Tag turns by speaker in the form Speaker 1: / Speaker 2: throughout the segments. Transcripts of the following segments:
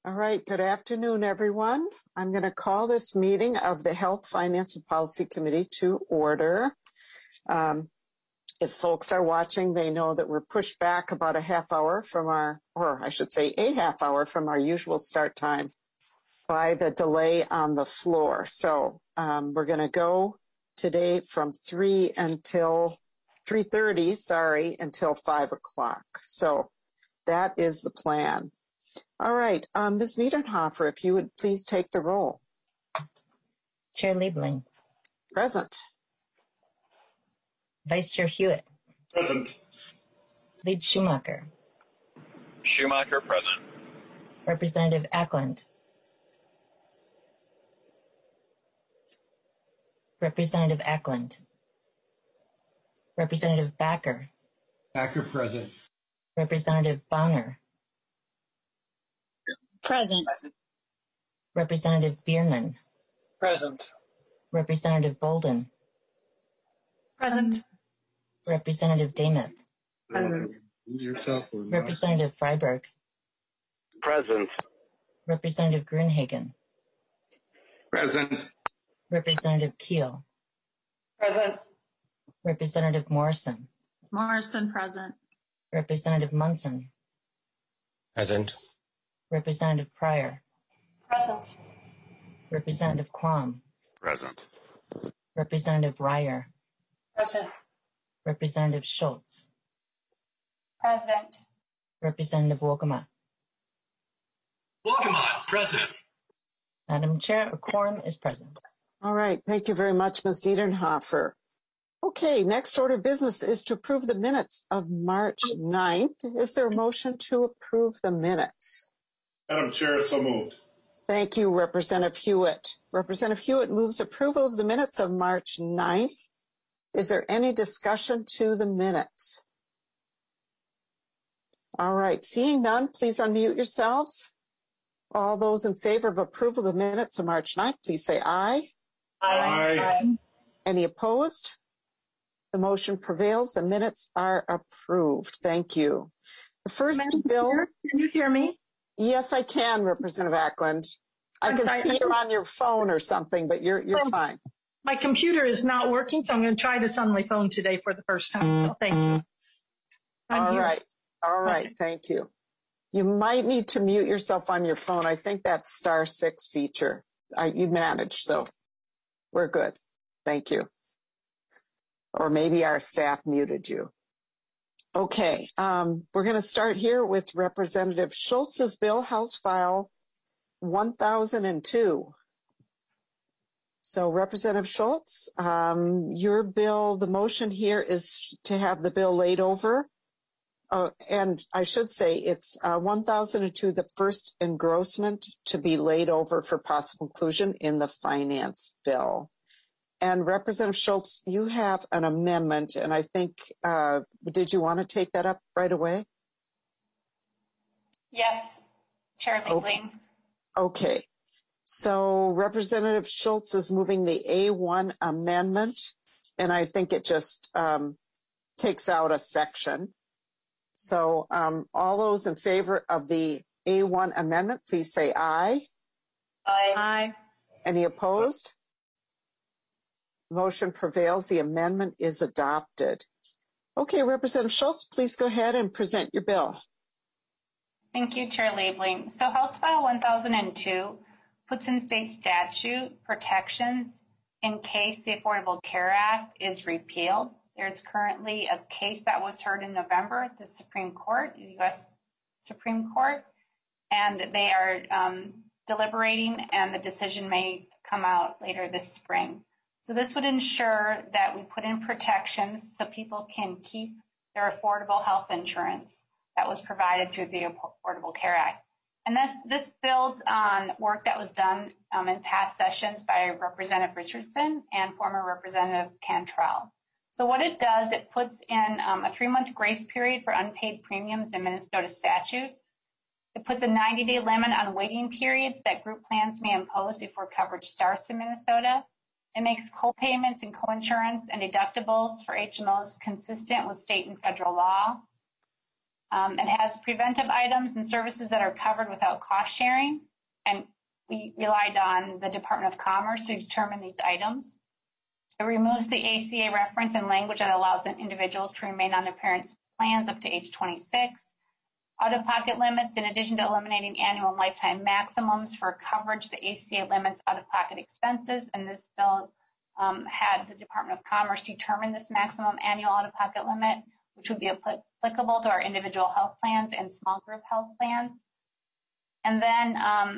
Speaker 1: All right, good afternoon, everyone. I'm going to call this meeting of the Health, Finance, and Policy Committee to order. If folks are watching, they know that we're pushed back about a half hour from a half hour from our usual start time by the delay on the floor. So we're going to go today from 3:30, until 5 o'clock. So that is the plan. All right, Ms. Niederhofer, if you would please take the roll.
Speaker 2: Chair Liebling.
Speaker 1: Present.
Speaker 2: Vice Chair Hewitt.
Speaker 3: Present.
Speaker 2: Lead Schumacher.
Speaker 4: Schumacher, present.
Speaker 2: Representative Ackland. Representative Ackland. Representative Backer.
Speaker 3: Backer, present.
Speaker 2: Representative Bonner.
Speaker 5: Present.
Speaker 2: Representative Bierman.
Speaker 3: Present.
Speaker 2: Representative Bolden.
Speaker 5: Present.
Speaker 2: Representative Dameth.
Speaker 5: Present.
Speaker 2: Representative Freiberg.
Speaker 4: Present.
Speaker 2: Representative Grunhagen.
Speaker 3: Present.
Speaker 2: Representative Keel.
Speaker 5: Present.
Speaker 2: Representative Morrison.
Speaker 5: Morrison, present.
Speaker 2: Representative Munson.
Speaker 6: Present.
Speaker 2: Representative Pryor.
Speaker 5: Present.
Speaker 2: Representative Quam.
Speaker 4: Present.
Speaker 2: Representative Ryer.
Speaker 5: Present.
Speaker 2: Representative Schultz.
Speaker 5: Present.
Speaker 2: Representative Wolgamott.
Speaker 3: Wolgamott, present.
Speaker 2: Madam Chair, a quorum is present.
Speaker 1: All right, thank you very much, Ms. Niederhofer. Okay, next order of business is to approve the minutes of March 9th. Is there a motion to approve the minutes?
Speaker 3: Madam Chair, so moved.
Speaker 1: Thank you, Representative Hewitt. Representative Hewitt moves approval of the minutes of March 9th. Is there any discussion to the minutes? All right, seeing none, please unmute yourselves. All those in favor of approval of the minutes of March 9th, please say aye.
Speaker 3: Aye.
Speaker 1: Any opposed? The motion prevails. The minutes are approved. Thank you. The first bill.
Speaker 5: Can you hear me?
Speaker 1: Yes, I can, Representative Ackland. I can see you're on your phone or something, but you're fine.
Speaker 7: My computer is not working, so I'm going to try this on my phone today for the first time. So thank you.
Speaker 1: All right. Okay. Thank you. You might need to mute yourself on your phone. I think that's *6 feature. You managed, so we're good. Thank you. Or maybe our staff muted you. Okay, we're going to start here with Representative Schultz's bill, House File 1002. So Representative Schultz, your bill, the motion here is to have the bill laid over. And I should say it's 1002, the first engrossment to be laid over for possible inclusion in the finance bill. And Representative Schultz, you have an amendment, and I think, did you want to take that up right away?
Speaker 5: Yes, Chair Liebling.
Speaker 1: Okay. So Representative Schultz is moving the A1 amendment, and I think it just takes out a section. So all those in favor of the A1 amendment, please say aye.
Speaker 5: Aye.
Speaker 7: Aye.
Speaker 1: Any opposed? Motion prevails. The amendment is adopted. Okay, Representative Schultz, please go ahead and present your bill.
Speaker 5: Thank you, Chair Liebling. So House File 1002 puts in state statute protections in case the Affordable Care Act is repealed. There's currently a case that was heard in November at the Supreme Court, the U.S. Supreme Court, and they are deliberating, and the decision may come out later this spring. So this would ensure that we put in protections so people can keep their affordable health insurance that was provided through the Affordable Care Act. And this builds on work that was done in past sessions by Representative Richardson and former Representative Cantrell. So what it does, it puts in a 3-month grace period for unpaid premiums in Minnesota statute. It puts a 90-day limit on waiting periods that group plans may impose before coverage starts in Minnesota. It makes co-payments and co-insurance and deductibles for HMOs consistent with state and federal law. It has preventive items and services that are covered without cost sharing, and we relied on the Department of Commerce to determine these items. It removes the ACA reference and language that allows individuals to remain on their parents' plans up to age 26. Out-of-pocket limits, in addition to eliminating annual and lifetime maximums for coverage, the ACA limits out-of-pocket expenses, and this bill had the Department of Commerce determine this maximum annual out-of-pocket limit, which would be applicable to our individual health plans and small group health plans. And then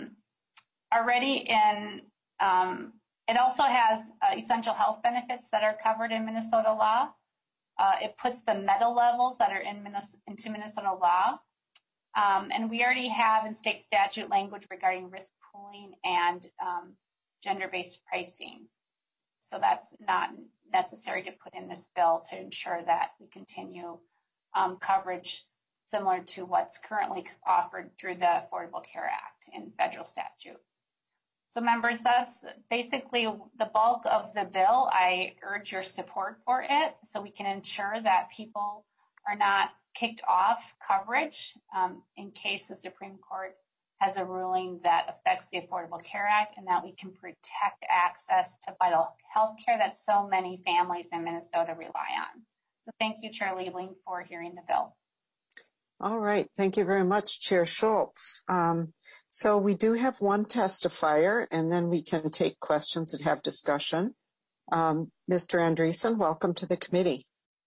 Speaker 5: it also has essential health benefits that are covered in Minnesota law. It puts the metal levels that are into Minnesota law. And we already have in state statute language regarding risk pooling and gender-based pricing. So that's not necessary to put in this bill to ensure that we continue coverage similar to what's currently offered through the Affordable Care Act in federal statute. So members, that's basically the bulk of the bill. I urge your support for it so we can ensure that people are not kicked off coverage in case the Supreme Court has a ruling that affects the Affordable Care Act, and that we can protect access to vital health care that so many families in Minnesota rely on. So thank you, Chair Liebling, for hearing the bill.
Speaker 1: All right. Thank you very much, Chair Schultz. So we do have one testifier, and then we can take questions and have discussion. Mr. Andreessen, welcome to the committee.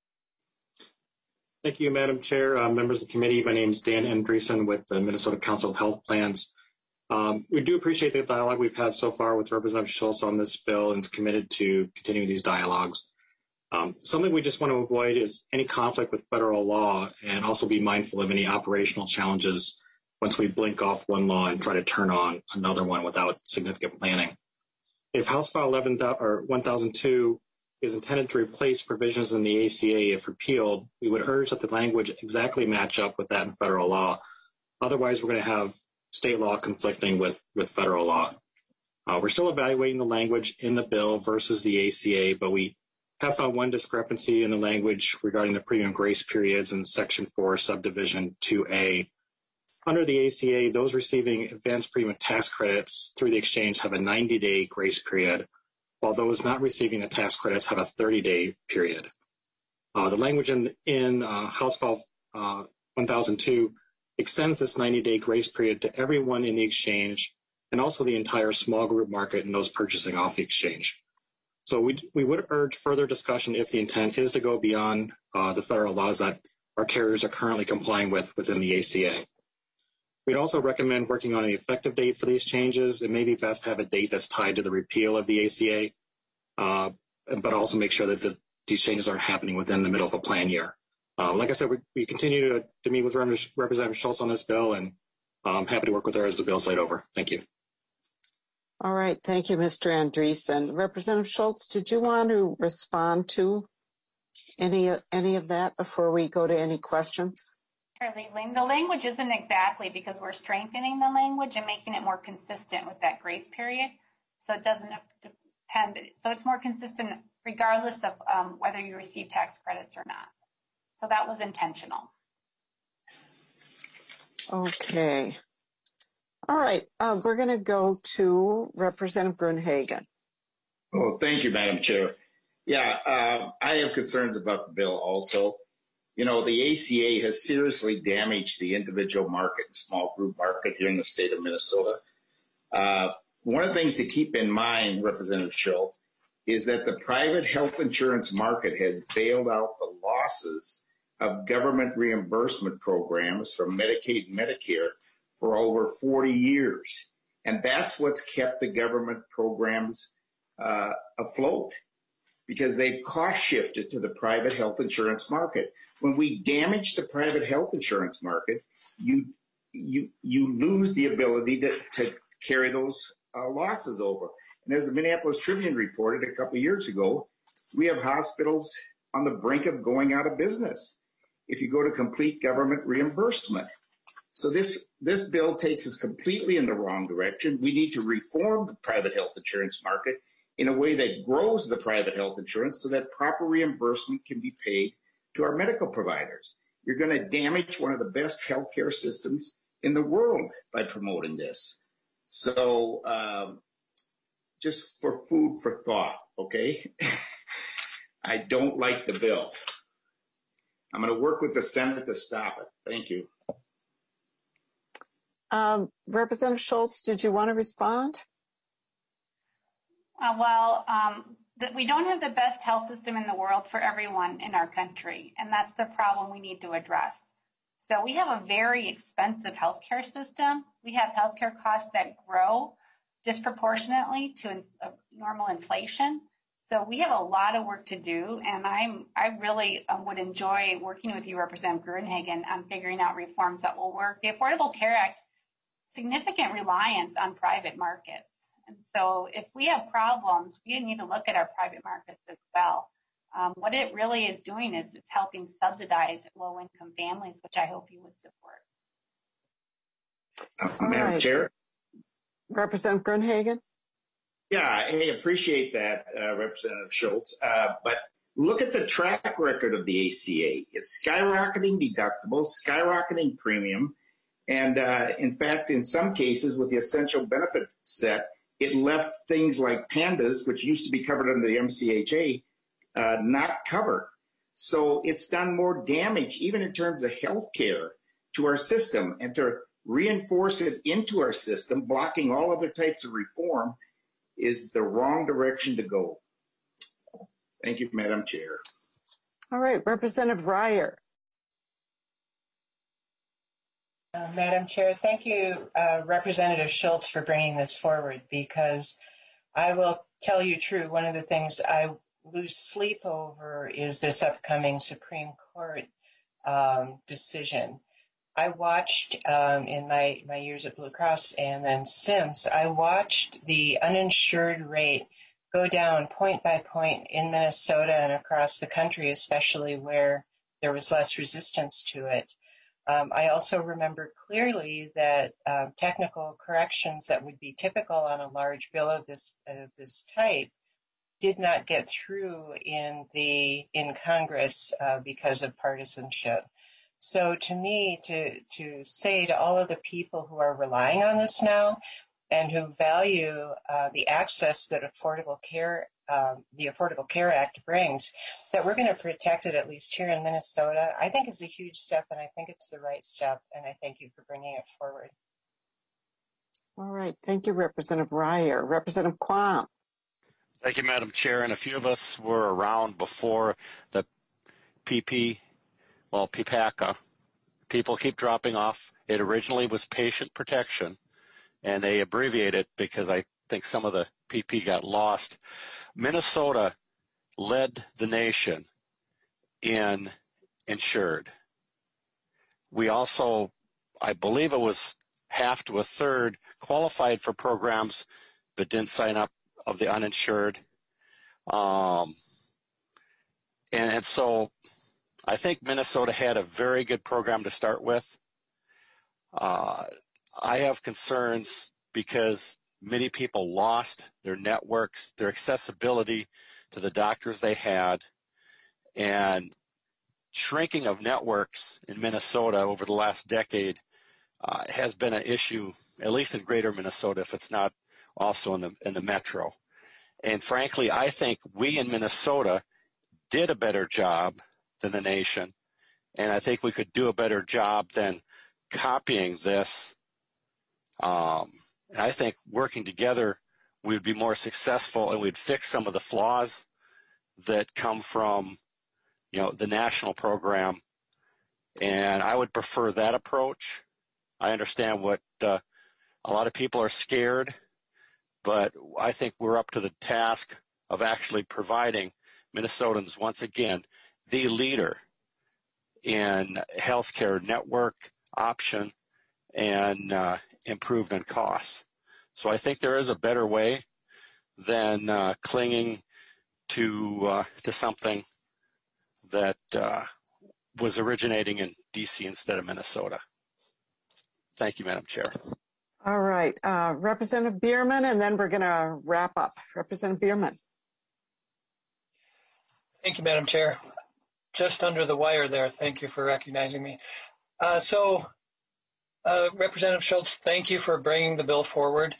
Speaker 8: Thank you, Madam Chair, members of the committee. My name is Dan Andreessen with the Minnesota Council of Health Plans. We do appreciate the dialogue we've had so far with Representative Schultz on this bill and is committed to continuing these dialogues. Something we just want to avoid is any conflict with federal law, and also be mindful of any operational challenges once we blink off one law and try to turn on another one without significant planning. If House File 1002 is intended to replace provisions in the ACA if repealed, we would urge that the language exactly match up with that in federal law. Otherwise, we're going to have state law conflicting with federal law. We're still evaluating the language in the bill versus the ACA, but we have found one discrepancy in the language regarding the premium grace periods in Section 4, Subdivision 2A. Under the ACA, those receiving advanced premium tax credits through the exchange have a 90-day grace period, while those not receiving the tax credits have a 30-day period. The language in House File 1002 extends this 90-day grace period to everyone in the exchange and also the entire small group market and those purchasing off the exchange. So we would urge further discussion if the intent is to go beyond the federal laws that our carriers are currently complying with within the ACA. We'd also recommend working on an effective date for these changes. It may be best to have a date that's tied to the repeal of the ACA, but also make sure that these changes aren't happening within the middle of a plan year. Like I said, we continue to meet with Representative Schultz on this bill, and I'm happy to work with her as the bill's laid over. Thank you.
Speaker 1: All right. Thank you, Mr. Andreessen. Representative Schultz, did you want to respond to any of that before we go to any questions?
Speaker 5: Sure, Liebling. The language isn't exactly because we're strengthening the language and making it more consistent with that grace period. So it doesn't depend. So it's more consistent regardless of whether you receive tax credits or not. So that was intentional. Okay.
Speaker 1: All right. We're going to go to Representative Gruenhagen.
Speaker 3: Oh, thank you, Madam Chair. Yeah, I have concerns about the bill also. You know, the ACA has seriously damaged the individual market and small group market here in the state of Minnesota. One of the things to keep in mind, Representative Schultz, is that the private health insurance market has bailed out the losses of government reimbursement programs from Medicaid and Medicare for over 40 years. And that's what's kept the government programs afloat, because they've cost shifted to the private health insurance market. When we damage the private health insurance market, you lose the ability to carry those losses over. And as the Minneapolis Tribune reported a couple of years ago, we have hospitals on the brink of going out of business if you go to complete government reimbursement. So this bill takes us completely in the wrong direction. We need to reform the private health insurance market in a way that grows the private health insurance so that proper reimbursement can be paid to our medical providers. You're going to damage one of the best healthcare systems in the world by promoting this. So just for food for thought, okay? I don't like the bill. I'm going to work with the Senate to stop it. Thank you.
Speaker 1: Representative Schultz, did you want to respond?
Speaker 5: We don't have the best health system in the world for everyone in our country, and that's the problem we need to address. So we have a very expensive healthcare system. We have healthcare costs that grow disproportionately to normal inflation. So we have a lot of work to do, and I really would enjoy working with you, Representative Gruenhagen, on figuring out reforms that will work. The Affordable Care Act, significant reliance on private markets. And so if we have problems, we need to look at our private markets as well. What it really is doing is it's helping subsidize low-income families, which I hope you would support.
Speaker 3: Madam Chair?
Speaker 1: Representative Gruenhagen?
Speaker 3: Yeah, hey, appreciate that, Representative Schultz. But look at the track record of the ACA. It's skyrocketing deductibles, skyrocketing premium, and in fact, in some cases with the essential benefit set, it left things like PANDAS, which used to be covered under the MCHA, not covered. So it's done more damage, even in terms of health care, to our system, and to reinforce it into our system, blocking all other types of reform, is the wrong direction to go. Thank you, Madam Chair.
Speaker 1: All right, Representative Reier.
Speaker 9: Madam Chair, thank you, Representative Schultz, for bringing this forward, because I will tell you true, one of the things I lose sleep over is this upcoming Supreme Court decision. I watched in my years at Blue Cross, and then since, I watched the uninsured rate go down point by point in Minnesota and across the country, especially where there was less resistance to it. I also remember clearly that technical corrections that would be typical on a large bill of this type did not get through in Congress because of partisanship. So to me, to say to all of the people who are relying on this now and who value the access that the Affordable Care Act brings, that we're going to protect it, at least here in Minnesota, I think is a huge step, and I think it's the right step, and I thank you for bringing it forward.
Speaker 1: All right. Thank you, Representative Reier. Representative Quam.
Speaker 10: Thank you, Madam Chair. And a few of us were around before the PPACA. People keep dropping off. It originally was patient protection, and they abbreviate it because I think some of the PP got lost. Minnesota led the nation in insured. We also, I believe it was half to a third, qualified for programs but didn't sign up of the uninsured. And so I think Minnesota had a very good program to start with. I have concerns because many people lost their networks, their accessibility to the doctors they had, and shrinking of networks in Minnesota over the last decade has been an issue, at least in greater Minnesota, if it's not also in the metro. And frankly, I think we in Minnesota did a better job than the nation, and I think we could do a better job than copying this. I think working together, we would be more successful, and we'd fix some of the flaws that come from, the national program. And I would prefer that approach. I understand what a lot of people are scared, but I think we're up to the task of actually providing Minnesotans, once again, the leader in healthcare network option and improved in costs. So I think there is a better way than clinging to something that was originating in D.C. instead of Minnesota. Thank you, Madam Chair.
Speaker 1: All right. Representative Bierman, and then we're going to wrap up. Representative Bierman.
Speaker 11: Thank you, Madam Chair. just under the wire there. Thank you for recognizing me. Representative Schultz, thank you for bringing the bill forward.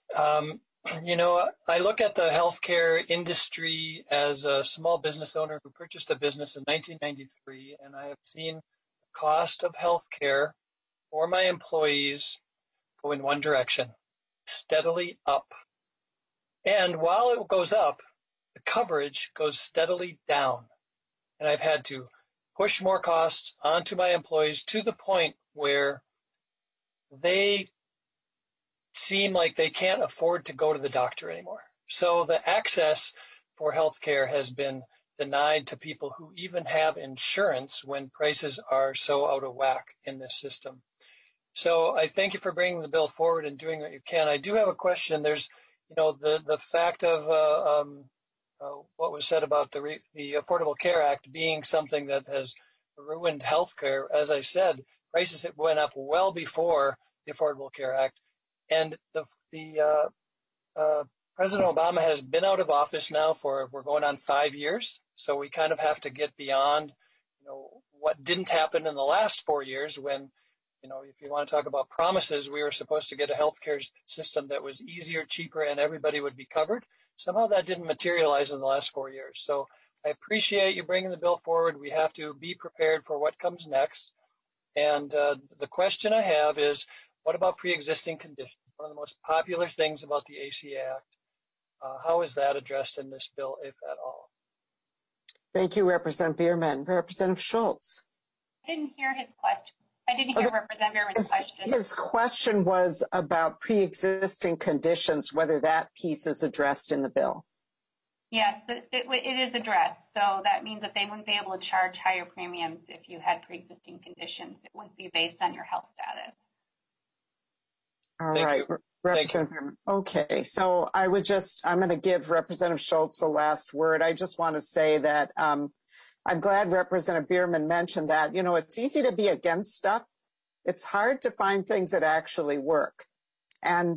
Speaker 11: I look at the healthcare industry as a small business owner who purchased a business in 1993, and I have seen the cost of healthcare for my employees go in one direction, steadily up. And while it goes up, the coverage goes steadily down. And I've had to push more costs onto my employees to the point where they seem like they can't afford to go to the doctor anymore. So the access for healthcare has been denied to people who even have insurance when prices are so out of whack in this system. So I thank you for bringing the bill forward and doing what you can. I do have a question. There's, the fact of what was said about the Affordable Care Act being something that has ruined healthcare. As I said, prices went up well before the Affordable Care Act. And President Obama has been out of office now we're going on 5 years. So we kind of have to get beyond, what didn't happen in the last 4 years when, if you want to talk about promises, we were supposed to get a healthcare system that was easier, cheaper, and everybody would be covered. Somehow that didn't materialize in the last 4 years. So I appreciate you bringing the bill forward. We have to be prepared for what comes next. And the question I have is, what about pre-existing conditions? One of the most popular things about the ACA Act. How is that addressed in this bill, if at all?
Speaker 1: Thank you, Representative Bierman. Representative Schultz.
Speaker 5: I didn't hear his question. I didn't hear Representative Bierman's question.
Speaker 1: His question was about pre-existing conditions, whether that piece is addressed in the bill.
Speaker 5: Yes, it is addressed. So that means that they wouldn't be able to charge higher premiums if you had pre-existing conditions. It wouldn't be based on your health status.
Speaker 1: All right, Representative Bierman. Okay, so I'm going to give Representative Schultz the last word. I just want to say that I'm glad Representative Bierman mentioned that. It's easy to be against stuff. It's hard to find things that actually work. And,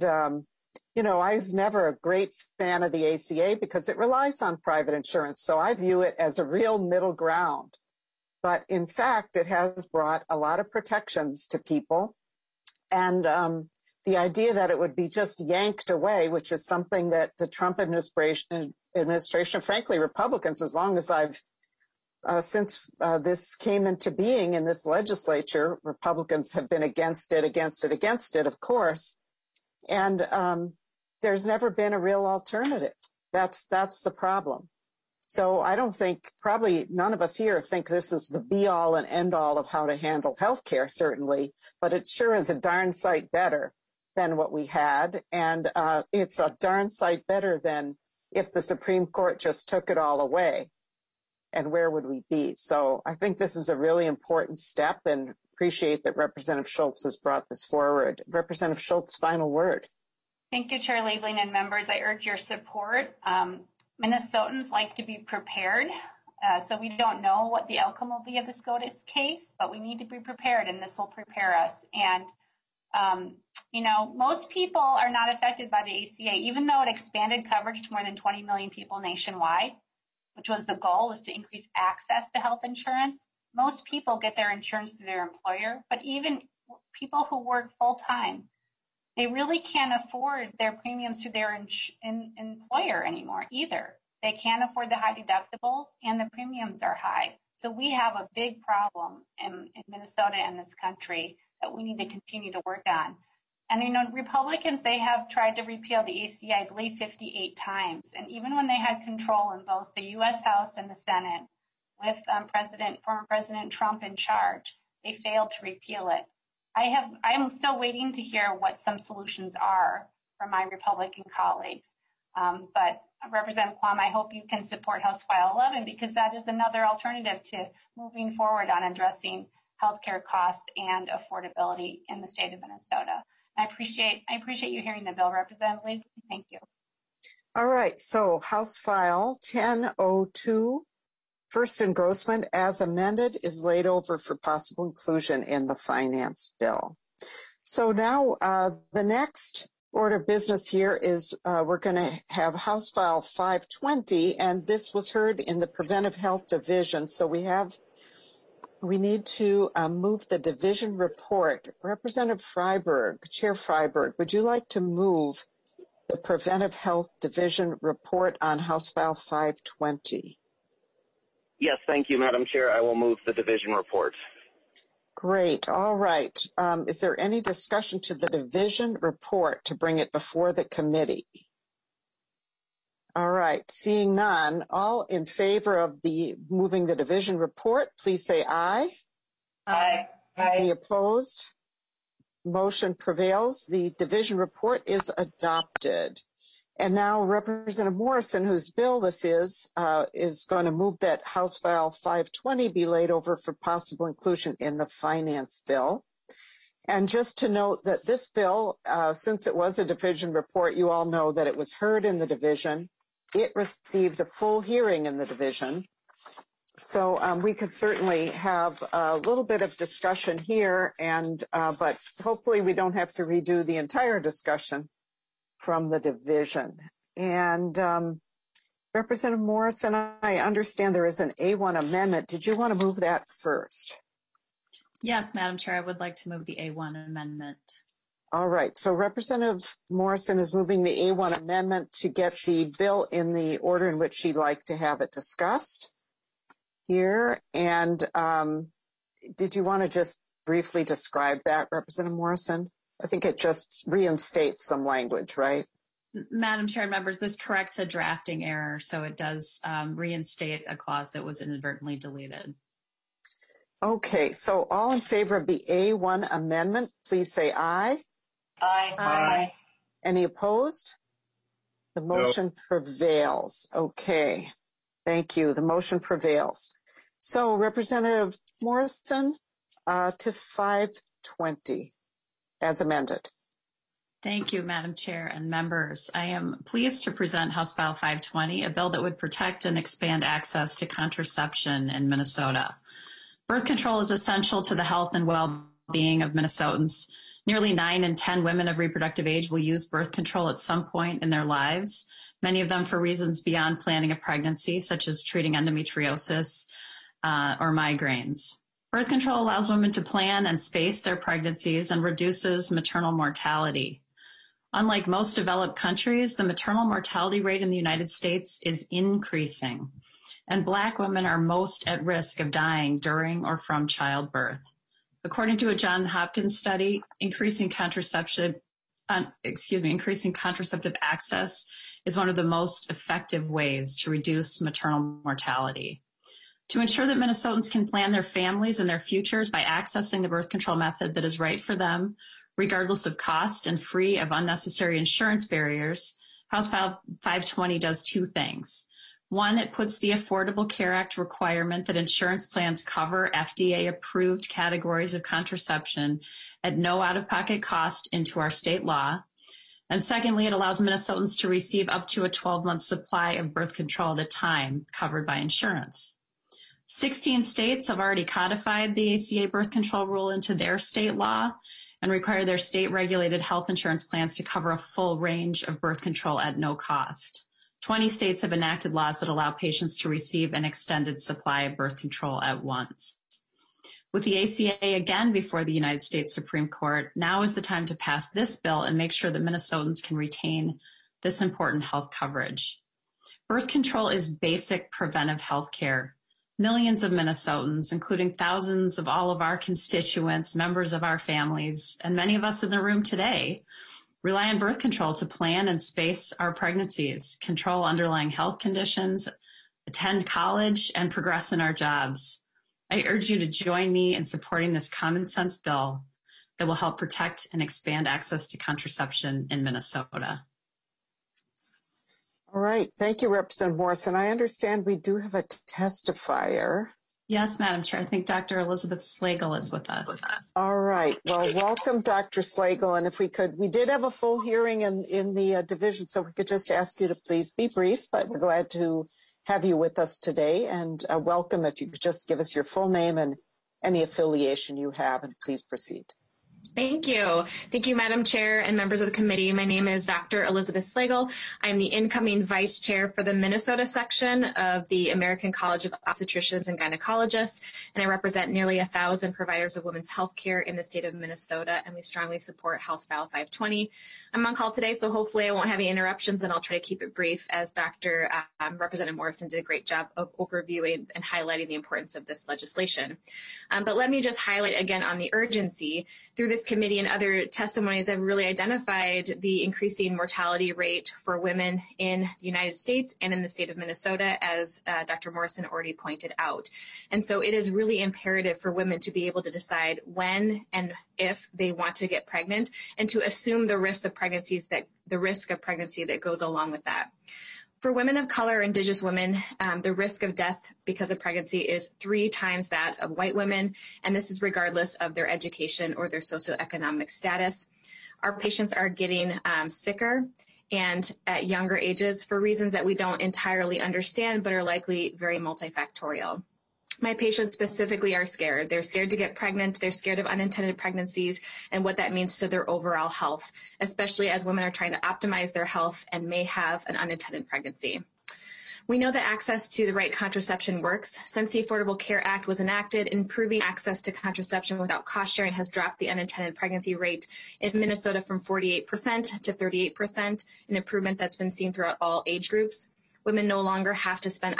Speaker 1: I was never a great fan of the ACA because it relies on private insurance. So I view it as a real middle ground. But in fact, it has brought a lot of protections to people. And the idea that it would be just yanked away, which is something that the Trump administration, frankly, Republicans, as long as since this came into being in this legislature, Republicans have been against it, of course. And there's never been a real alternative. That's the problem. So I don't think, probably none of us here think this is the be all and end all of how to handle healthcare, certainly, but it sure is a darn sight better than what we had. And it's a darn sight better than if the Supreme Court just took it all away. And where would we be? So I think this is a really important step and appreciate that Representative Schultz has brought this forward. Representative Schultz, final word.
Speaker 5: Thank you, Chair Liebling and members. I urge your support. Minnesotans like to be prepared. So we don't know what the outcome will be of the SCOTUS case, but we need to be prepared, and this will prepare us. And, most people are not affected by the ACA, even though it expanded coverage to more than 20 million people nationwide, which was the goal, was to increase access to health insurance. Most people get their insurance through their employer, but even people who work full-time, they really can't afford their premiums through their employer anymore either. They can't afford the high deductibles, and the premiums are high. So we have a big problem in Minnesota and this country that we need to continue to work on. And, Republicans, they have tried to repeal the ACA, I believe, 58 times. And even when they had control in both the U.S. House and the Senate, with former President Trump in charge, they failed to repeal it. I am still waiting to hear what some solutions are from my Republican colleagues. But Representative Quam, I hope you can support House File 11 because that is another alternative to moving forward on addressing healthcare costs and affordability in the state of Minnesota. I appreciate you hearing the bill, Representative Lee. Thank you.
Speaker 1: All right. So House File 1002, first engrossment as amended, is laid over for possible inclusion in the finance bill. So now the next Order of business here is we're going to have House File 520, and this was heard in the Preventive Health Division. So we need to move the division report. Representative Freiberg, Chair Freiberg, would you like to move the Preventive Health Division report on House File 520?
Speaker 4: Yes, thank you, Madam Chair. I will move the division report.
Speaker 1: Great. All right. Is there any discussion to the division report to bring it before the committee? All right. Seeing none, all in favor of moving the division report, please say aye.
Speaker 9: Aye.
Speaker 1: Any opposed? Motion prevails. The division report is adopted. And now Representative Morrison, whose bill this is going to move that House File 520 be laid over for possible inclusion in the finance bill. And just to note that this bill, since it was a division report, you all know that it was heard in the division. It received a full hearing in the division. So we could certainly have a little bit of discussion here, but hopefully we don't have to redo the entire discussion from the division. And Representative Morrison, I understand there is an A1 amendment. Did you want to move that first?
Speaker 12: Yes, Madam Chair, I would like to move the A1 amendment.
Speaker 1: All right, so Representative Morrison is moving the A1 amendment to get the bill in the order in which she'd like to have it discussed here. And did you want to just briefly describe that, Representative Morrison? I think it just reinstates some language, right?
Speaker 12: Madam Chair, members, this corrects a drafting error, so it does reinstate a clause that was inadvertently deleted.
Speaker 1: Okay, so all in favor of the A1 amendment, please say aye.
Speaker 9: Aye.
Speaker 1: Aye. Any opposed? The motion prevails. Okay, thank you. The motion prevails. So Representative Morrison to 520 as amended.
Speaker 12: Thank you, Madam Chair and members. I am pleased to present House File 520, a bill that would protect and expand access to contraception in Minnesota. Birth control is essential to the health and well-being of Minnesotans. Nearly 9 in 10 women of reproductive age will use birth control at some point in their lives, many of them for reasons beyond planning a pregnancy, such as treating endometriosis or migraines. Birth control allows women to plan and space their pregnancies and reduces maternal mortality. Unlike most developed countries, the maternal mortality rate in the United States is increasing, and Black women are most at risk of dying during or from childbirth. According to a Johns Hopkins study, increasing contraceptive access is one of the most effective ways to reduce maternal mortality. To ensure that Minnesotans can plan their families and their futures by accessing the birth control method that is right for them, regardless of cost and free of unnecessary insurance barriers, House File 520 does two things. One, it puts the Affordable Care Act requirement that insurance plans cover FDA-approved categories of contraception at no out-of-pocket cost into our state law. And secondly, it allows Minnesotans to receive up to a 12-month supply of birth control at a time covered by insurance. 16 states have already codified the ACA birth control rule into their state law and require their state-regulated health insurance plans to cover a full range of birth control at no cost. 20 states have enacted laws that allow patients to receive an extended supply of birth control at once. With the ACA again before the United States Supreme Court, now is the time to pass this bill and make sure that Minnesotans can retain this important health coverage. Birth control is basic preventive health care. Millions of Minnesotans, including thousands of all of our constituents, members of our families, and many of us in the room today, rely on birth control to plan and space our pregnancies, control underlying health conditions, attend college, and progress in our jobs. I urge you to join me in supporting this common sense bill that will help protect and expand access to contraception in Minnesota.
Speaker 1: All right. Thank you, Representative Morrison. I understand we do have a testifier.
Speaker 12: Yes, Madam Chair. I think Dr. Elizabeth Slagle is with us.
Speaker 1: All right. Well, welcome, Dr. Slagle. And if we could, we did have a full hearing in the division, so we could just ask you to please be brief, but we're glad to have you with us today. And welcome. If you could just give us your full name and any affiliation you have, and please proceed.
Speaker 13: Thank you. Thank you, Madam Chair and members of the committee. My name is Dr. Elizabeth Slagle. I'm the incoming Vice Chair for the Minnesota section of the American College of Obstetricians and Gynecologists, and I represent nearly 1,000 providers of women's health care in the state of Minnesota, and we strongly support House File 520. I'm on call today, so hopefully I won't have any interruptions, and I'll try to keep it brief, as Dr. Representative Morrison did a great job of overviewing and highlighting the importance of this legislation. But let me just highlight again on the urgency. Through this committee and other testimonies have really identified the increasing mortality rate for women in the United States and in the state of Minnesota, as Dr. Morrison already pointed out. And so it is really imperative for women to be able to decide when and if they want to get pregnant, and to assume the risk of pregnancy that goes along with that. For women of color, Indigenous women, the risk of death because of pregnancy is 3 times that of white women, and this is regardless of their education or their socioeconomic status. Our patients are getting sicker and at younger ages for reasons that we don't entirely understand, but are likely very multifactorial. My patients specifically are scared. They're scared to get pregnant. They're scared of unintended pregnancies and what that means to their overall health, especially as women are trying to optimize their health and may have an unintended pregnancy. We know that access to the right contraception works. Since the Affordable Care Act was enacted, improving access to contraception without cost sharing has dropped the unintended pregnancy rate in Minnesota from 48% to 38%, an improvement that's been seen throughout all age groups. Women no longer have to spend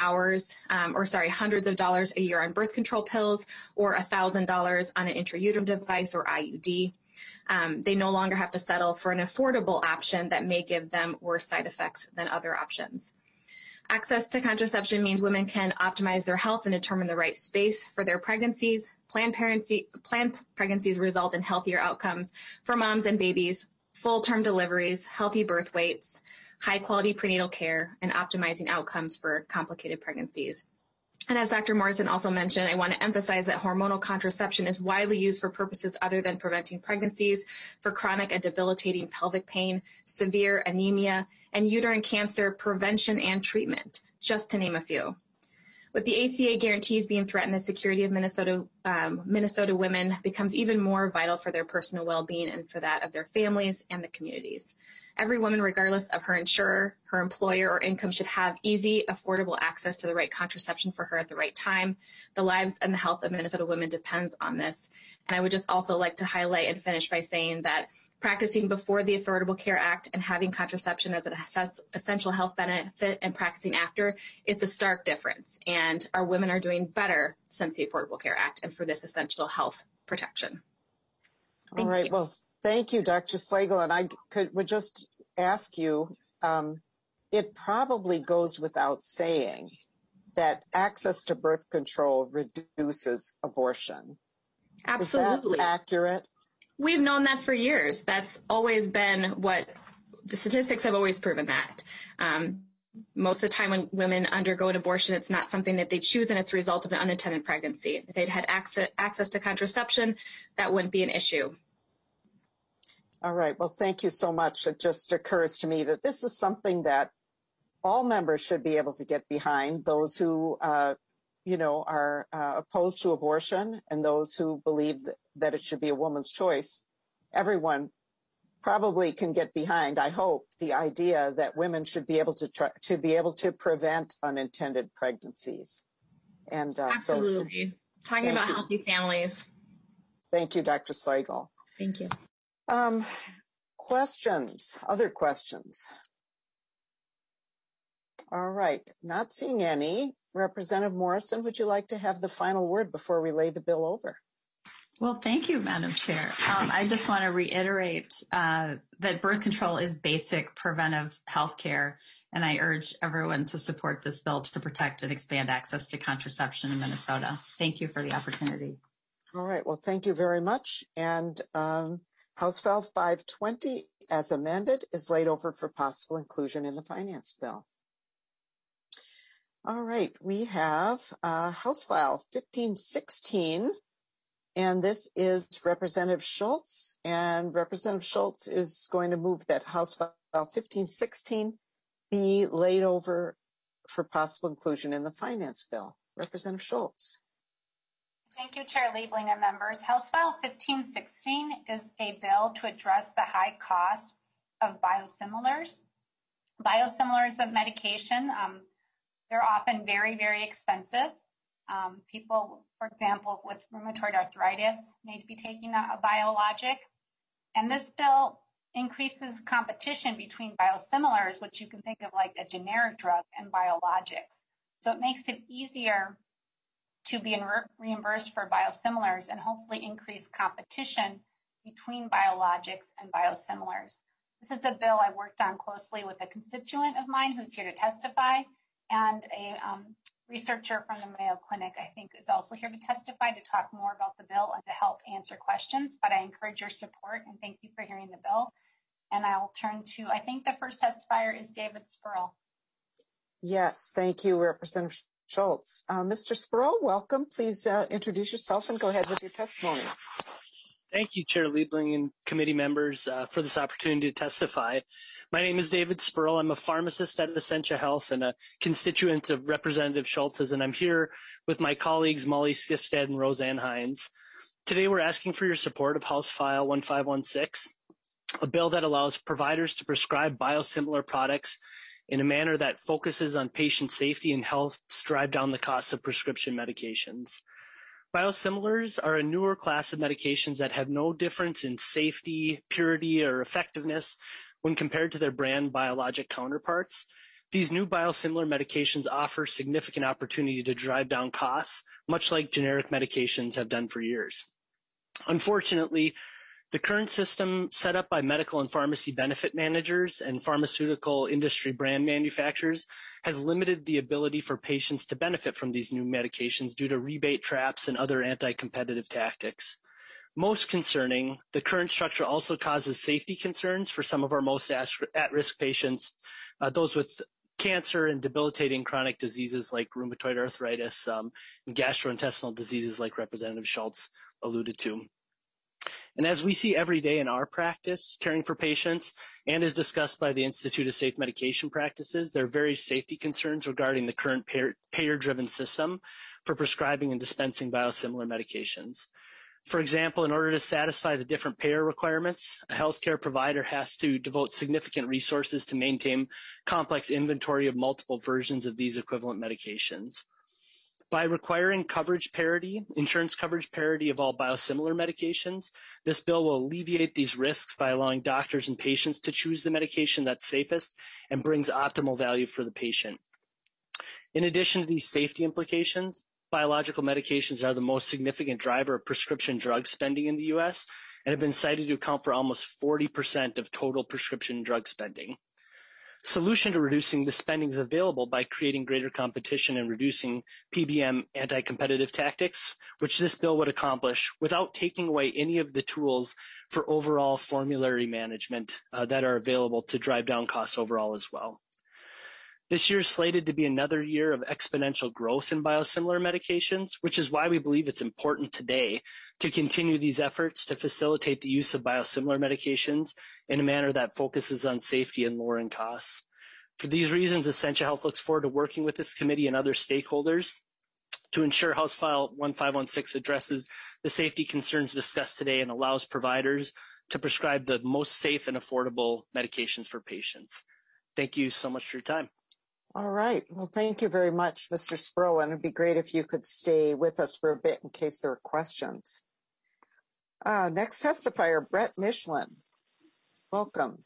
Speaker 13: hundreds of dollars a year on birth control pills, or $1,000 on an intrauterine device or IUD. They no longer have to settle for an affordable option that may give them worse side effects than other options. Access to contraception means women can optimize their health and determine the right space for their pregnancies. Planned pregnancies result in healthier outcomes for moms and babies, full-term deliveries, healthy birth weights, high-quality prenatal care, and optimizing outcomes for complicated pregnancies. And as Dr. Morrison also mentioned, I want to emphasize that hormonal contraception is widely used for purposes other than preventing pregnancies, for chronic and debilitating pelvic pain, severe anemia, and uterine cancer prevention and treatment, just to name a few. With the ACA guarantees being threatened, the security of Minnesota women becomes even more vital for their personal well-being and for that of their families and the communities. Every woman, regardless of her insurer, her employer, or income, should have easy, affordable access to the right contraception for her at the right time. The lives and the health of Minnesota women depends on this. And I would just also like to highlight and finish by saying that practicing before the Affordable Care Act and having contraception as an essential health benefit and practicing after, it's a stark difference. And our women are doing better since the Affordable Care Act and for this essential health protection.
Speaker 1: All right. Well, thank you, Dr. Slagle. And I would just ask you, it probably goes without saying that access to birth control reduces abortion.
Speaker 13: Absolutely.
Speaker 1: Is that accurate?
Speaker 13: We've known that for years. That's always been what the statistics have always proven that. Most of the time when women undergo an abortion, it's not something that they choose and it's a result of an unintended pregnancy. If they'd had access to contraception, that wouldn't be an issue.
Speaker 1: All right. Well, thank you so much. It just occurs to me that this is something that all members should be able to get behind, those who are opposed to abortion and those who believe that it should be a woman's choice. Everyone probably can get behind, I hope, the idea that women should be able to prevent unintended pregnancies. And
Speaker 13: absolutely. Talking about healthy families.
Speaker 1: Thank you, Dr. Slagle.
Speaker 13: Thank you.
Speaker 1: Questions, other questions? All right. Not seeing any. Representative Morrison, would you like to have the final word before we lay the bill over?
Speaker 12: Well, thank you, Madam Chair. I just want to reiterate that birth control is basic preventive health care, and I urge everyone to support this bill to protect and expand access to contraception in Minnesota. Thank you for the opportunity.
Speaker 1: All right. Well, thank you very much. And House File 520, as amended, is laid over for possible inclusion in the finance bill. All right, we have House File 1516, and this is Representative Schultz, and Representative Schultz is going to move that House File 1516 be laid over for possible inclusion in the finance bill. Representative Schultz.
Speaker 5: Thank you, Chair Liebling and members. House File 1516 is a bill to address the high cost of biosimilars. Biosimilars of medication, they're often very, very expensive. People, for example, with rheumatoid arthritis may be taking a biologic. And this bill increases competition between biosimilars, which you can think of like a generic drug, and biologics. So it makes it easier to be reimbursed for biosimilars and hopefully increase competition between biologics and biosimilars. This is a bill I worked on closely with a constituent of mine who's here to testify, and a researcher from the Mayo Clinic, I think, is also here to testify to talk more about the bill and to help answer questions. But I encourage your support and thank you for hearing the bill. And I'll turn to, I think the first testifier is David Spurl.
Speaker 1: Yes, thank you, Representative Schultz. Mr. Spurl, welcome. Please introduce yourself and go ahead with your testimony.
Speaker 14: Thank you, Chair Liebling and committee members, for this opportunity to testify. My name is David Spurl. I'm a pharmacist at Essentia Health and a constituent of Representative Schultz's, and I'm here with my colleagues Molly Skifstad and Roseanne Hines. Today we're asking for your support of House File 1516, a bill that allows providers to prescribe biosimilar products in a manner that focuses on patient safety and helps drive down the costs of prescription medications. Biosimilars are a newer class of medications that have no difference in safety, purity, or effectiveness when compared to their brand biologic counterparts. These new biosimilar medications offer significant opportunity to drive down costs, much like generic medications have done for years. Unfortunately, the current system set up by medical and pharmacy benefit managers and pharmaceutical industry brand manufacturers has limited the ability for patients to benefit from these new medications due to rebate traps and other anti-competitive tactics. Most concerning, the current structure also causes safety concerns for some of our most at-risk patients, those with cancer and debilitating chronic diseases like rheumatoid arthritis and gastrointestinal diseases like Representative Schultz alluded to. And as we see every day in our practice caring for patients, and as discussed by the Institute of Safe Medication Practices, there are various safety concerns regarding the current payer-driven system for prescribing and dispensing biosimilar medications. For example, in order to satisfy the different payer requirements, a healthcare provider has to devote significant resources to maintain complex inventory of multiple versions of these equivalent medications. By requiring coverage parity, insurance coverage parity of all biosimilar medications, this bill will alleviate these risks by allowing doctors and patients to choose the medication that's safest and brings optimal value for the patient. In addition to these safety implications, biological medications are the most significant driver of prescription drug spending in the U.S. and have been cited to account for almost 40% of total prescription drug spending. Solution to reducing the spending is available by creating greater competition and reducing PBM anti-competitive tactics, which this bill would accomplish without taking away any of the tools for overall formulary management that are available to drive down costs overall as well. This year is slated to be another year of exponential growth in biosimilar medications, which is why we believe it's important today to continue these efforts to facilitate the use of biosimilar medications in a manner that focuses on safety and lowering costs. For these reasons, Essentia Health looks forward to working with this committee and other stakeholders to ensure House File 1516 addresses the safety concerns discussed today and allows providers to prescribe the most safe and affordable medications for patients. Thank you so much for your time.
Speaker 1: All right. Well, thank you very much, Mr. Spurl, and it'd be great if you could stay with us for a bit in case there are questions. Next testifier, Brett Michelin. Welcome.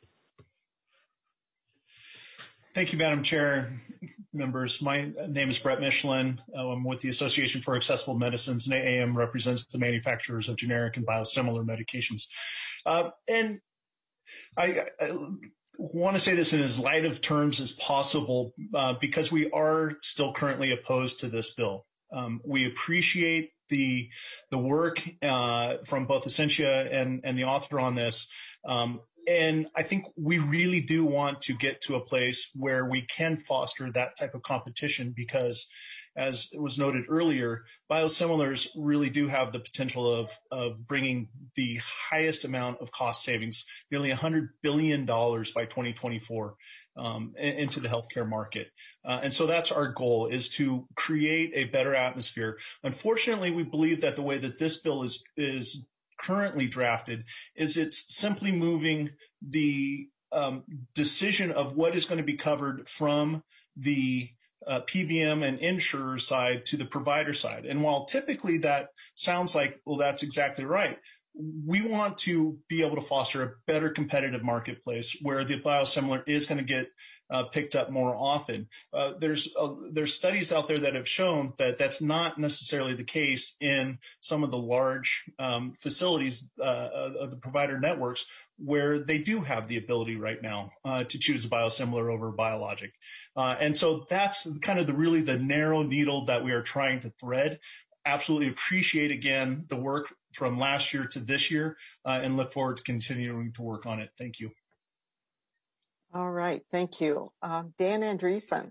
Speaker 15: Thank you, Madam Chair, members. My name is Brett Michelin. I'm with the Association for Accessible Medicines, and AAM represents the manufacturers of generic and biosimilar medications. And I want to say this in as light of terms as possible because we are still currently opposed to this bill. We appreciate the work from both Essentia and the author on this. And I think we really do want to get to a place where we can foster that type of competition because, as was noted earlier, biosimilars really do have the potential of bringing the highest amount of cost savings, nearly $100 billion by 2024, into the healthcare market. And so that's our goal, is to create a better atmosphere. Unfortunately, we believe that the way that this bill is currently drafted is it's simply moving the decision of what is going to be covered from the PBM and insurer side to the provider side. And while typically that sounds like, well, that's exactly right, we want to be able to foster a better competitive marketplace where the biosimilar is going to get picked up more often. There's studies out there that have shown that that's not necessarily the case in some of the large facilities of the provider networks where they do have the ability right now to choose a biosimilar over a biologic. And so that's kind of really the narrow needle that we are trying to thread. Absolutely appreciate, again, the work from last year to this year and look forward to continuing to work on it. Thank you.
Speaker 1: All right. Thank you. Dan Andreessen.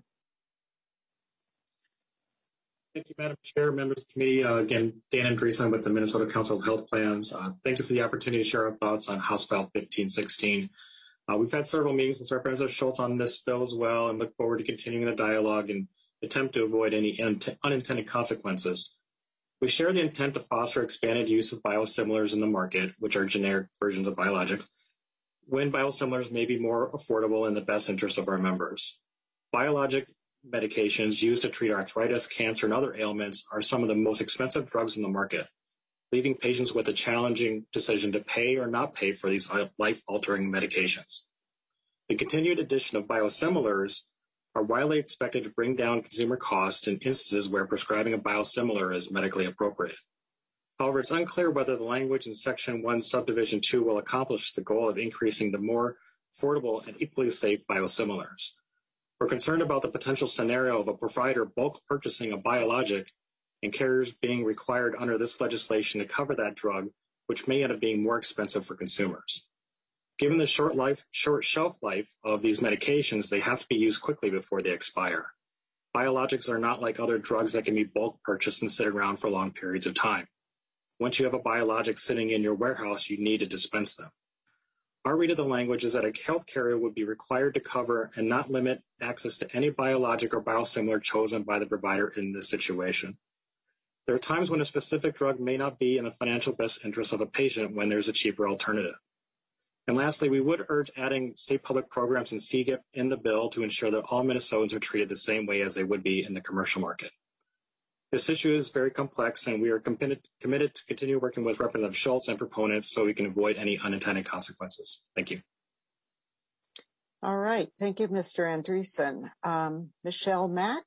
Speaker 8: Thank you, Madam Chair, members of the committee. Again, Dan Andreessen with the Minnesota Council of Health Plans. Thank you for the opportunity to share our thoughts on House File 1516. We've had several meetings with Representative Schultz on this bill as well and look forward to continuing the dialogue and attempt to avoid any unintended consequences. We share the intent to foster expanded use of biosimilars in the market, which are generic versions of biologics, when biosimilars may be more affordable in the best interest of our members. Biologic medications used to treat arthritis, cancer, and other ailments are some of the most expensive drugs in the market, leaving patients with a challenging decision to pay or not pay for these life-altering medications. The continued addition of biosimilars are widely expected to bring down consumer costs in instances where prescribing a biosimilar is medically appropriate. However, it's unclear whether the language in Section 1, Subdivision 2 will accomplish the goal of increasing the more affordable and equally safe biosimilars. We're concerned about the potential scenario of a provider bulk purchasing a biologic and carriers being required under this legislation to cover that drug, which may end up being more expensive for consumers. Given the short shelf life of these medications, they have to be used quickly before they expire. Biologics are not like other drugs that can be bulk purchased and sit around for long periods of time. Once you have a biologic sitting in your warehouse, you need to dispense them. Our read of the language is that a health carrier would be required to cover and not limit access to any biologic or biosimilar chosen by the provider in this situation. There are times when a specific drug may not be in the financial best interest of a patient when there's a cheaper alternative. And lastly, we would urge adding state public programs and CGIP in the bill to ensure that all Minnesotans are treated the same way as they would be in the commercial market. This issue is very complex, and we are committed to continue working with Representative Schultz and proponents so we can avoid any unintended consequences. Thank you.
Speaker 1: All right. Thank you, Mr. Andreessen. Michelle Mack,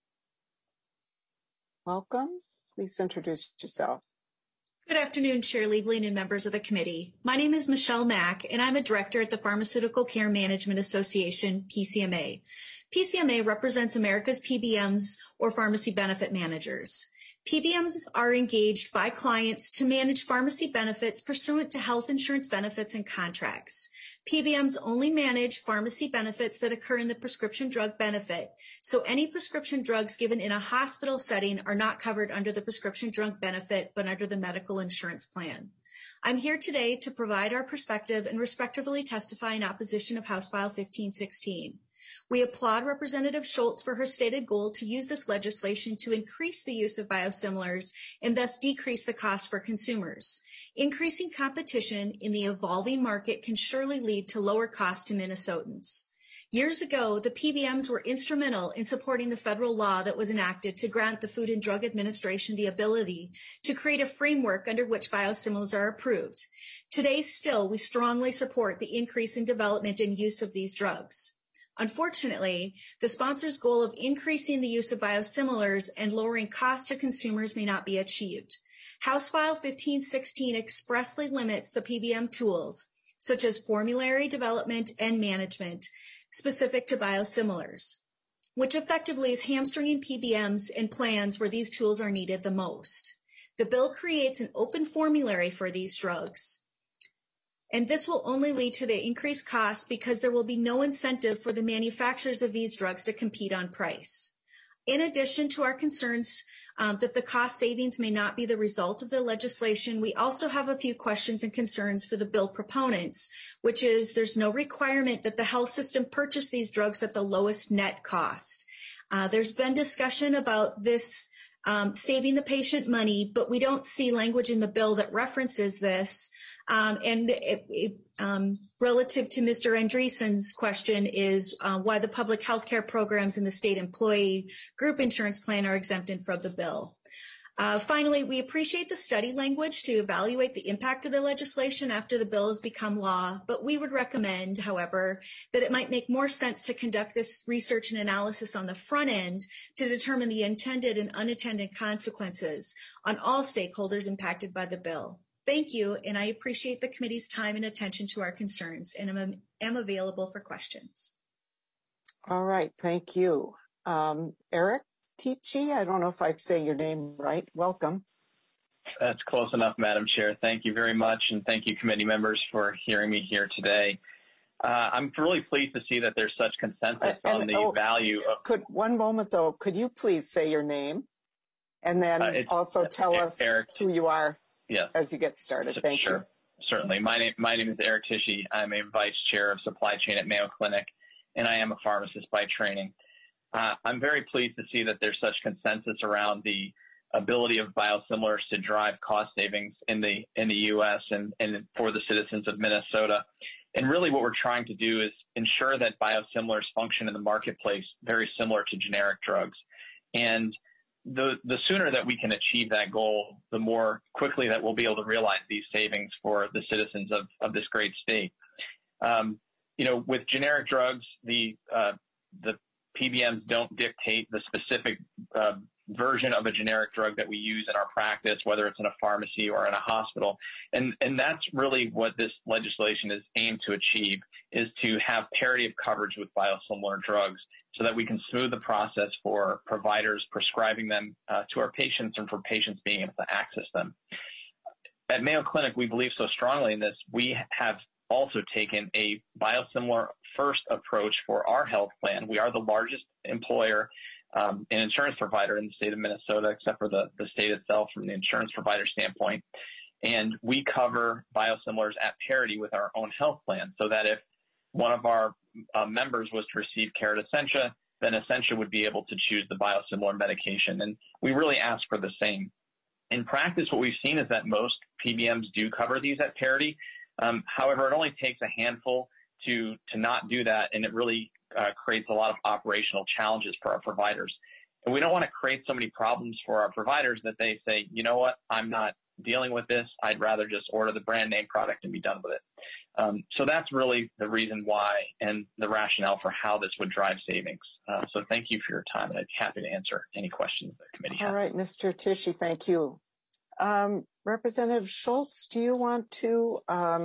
Speaker 1: welcome. Please introduce yourself.
Speaker 16: Good afternoon, Chair Liebling and members of the committee. My name is Michelle Mack, and I'm a director at the Pharmaceutical Care Management Association, PCMA. PCMA represents America's PBMs, or pharmacy benefit managers. PBMs are engaged by clients to manage pharmacy benefits pursuant to health insurance benefits and contracts. PBMs only manage pharmacy benefits that occur in the prescription drug benefit, so any prescription drugs given in a hospital setting are not covered under the prescription drug benefit, but under the medical insurance plan. I'm here today to provide our perspective and respectively testify in opposition of House File 1516. We applaud Representative Schultz for her stated goal to use this legislation to increase the use of biosimilars and thus decrease the cost for consumers. Increasing competition in the evolving market can surely lead to lower costs to Minnesotans. Years ago, the PBMs were instrumental in supporting the federal law that was enacted to grant the Food and Drug Administration the ability to create a framework under which biosimilars are approved. Today, still, we strongly support the increase in development and use of these drugs. Unfortunately, the sponsor's goal of increasing the use of biosimilars and lowering costs to consumers may not be achieved. House File 1516 expressly limits the PBM tools, such as formulary development and management, specific to biosimilars, which effectively is hamstringing PBMs and plans where these tools are needed the most. The bill creates an open formulary for these drugs. And this will only lead to the increased cost because there will be no incentive for the manufacturers of these drugs to compete on price. In addition to our concerns that the cost savings may not be the result of the legislation, we also have a few questions and concerns for the bill proponents, which is there's no requirement that the health system purchase these drugs at the lowest net cost. There's been discussion about this saving the patient money, but we don't see language in the bill that references this. Relative to Mr. Andreessen's question is why the public health care programs in the state employee group insurance plan are exempted from the bill. Finally, we appreciate the study language to evaluate the impact of the legislation after the bill has become law, but we would recommend, however, that it might make more sense to conduct this research and analysis on the front end to determine the intended and unintended consequences on all stakeholders impacted by the bill. Thank you, and I appreciate the committee's time and attention to our concerns, and am available for questions.
Speaker 1: All right, thank you. Eric Tichy, I don't know if I say your name right. Welcome.
Speaker 17: That's close enough, Madam Chair. Thank you very much, and thank you, committee members, for hearing me here today. I'm really pleased to see that there's such consensus on the value of...
Speaker 1: One moment, though. Could you please say your name? And then also tell us
Speaker 17: Eric,
Speaker 1: who you are.
Speaker 17: Yes.
Speaker 1: As you get started. Thank you.
Speaker 17: Certainly. My name is Eric Tichy. I'm a vice chair of supply chain at Mayo Clinic, and I am a pharmacist by training. I'm very pleased to see that there's such consensus around the ability of biosimilars to drive cost savings in the U.S. and for the citizens of Minnesota. And really what we're trying to do is ensure that biosimilars function in the marketplace very similar to generic drugs. And the sooner that we can achieve that goal, the more quickly that we'll be able to realize these savings for the citizens of this great state. With generic drugs, the PBMs don't dictate the specific version of a generic drug that we use in our practice, whether it's in a pharmacy or in a hospital. And that's really what this legislation is aimed to achieve, is to have parity of coverage with biosimilar drugs so that we can smooth the process for providers prescribing them to our patients and for patients being able to access them. At Mayo Clinic, we believe so strongly in this. We have also taken a biosimilar first approach for our health plan. We are the largest employer and insurance provider in the state of Minnesota, except for the state itself from the insurance provider standpoint. And we cover biosimilars at parity with our own health plan, so that if one of our members was to receive care at Essentia, then Essentia would be able to choose the biosimilar medication. And we really ask for the same. In practice, what we've seen is that most PBMs do cover these at parity. However, it only takes a handful to not do that, and it really creates a lot of operational challenges for our providers. And we don't want to create so many problems for our providers that they say, you know what, I'm not dealing with this. I'd rather just order the brand name product and be done with it. So that's really the reason why and the rationale for how this would drive savings. So thank you for your time, and I'd be happy to answer any questions the committee has.
Speaker 1: All right, Mr. Tichy, thank you. Representative Schultz, do you want to,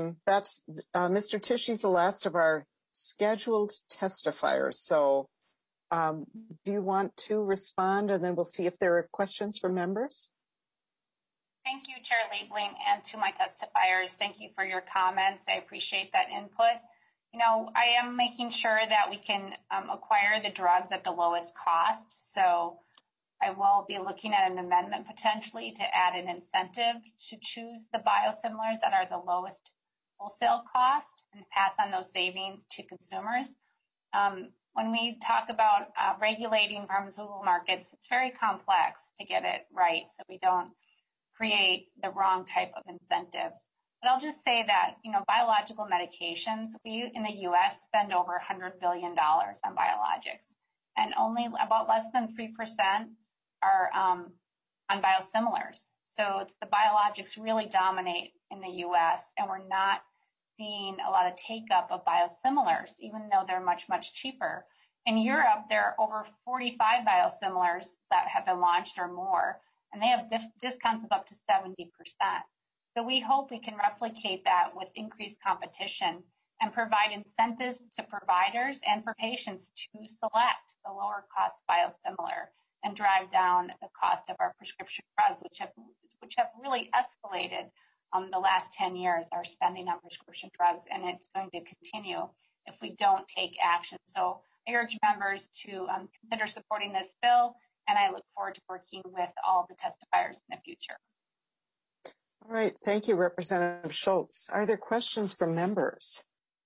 Speaker 1: Mr. Tishy's the last of our scheduled testifiers. So do you want to respond, and then we'll see if there are questions from members?
Speaker 5: Thank you, Chair Liebling, and to my testifiers, thank you for your comments. I appreciate that input. I am making sure that we can acquire the drugs at the lowest cost. So I will be looking at an amendment potentially to add an incentive to choose the biosimilars that are the lowest wholesale cost and pass on those savings to consumers. When we talk about regulating pharmaceutical markets, it's very complex to get it right so we don't create the wrong type of incentives. But I'll just say that, biological medications, we in the U.S. spend over $100 billion on biologics, and only about less than 3% are on biosimilars. So it's the biologics really dominate in the U.S., and we're not seeing a lot of take-up of biosimilars, even though they're much, much cheaper. In Europe, there are over 45 biosimilars that have been launched or more, and they have discounts of up to 70%. So we hope we can replicate that with increased competition and provide incentives to providers and for patients to select the lower cost biosimilar and drive down the cost of our prescription drugs, which have really escalated the last 10 years, our spending on prescription drugs, and it's going to continue if we don't take action. So I urge members to consider supporting this bill, and I look forward to working with all the testifiers in the future.
Speaker 1: All right. Thank you, Representative Schultz. Are there questions from members?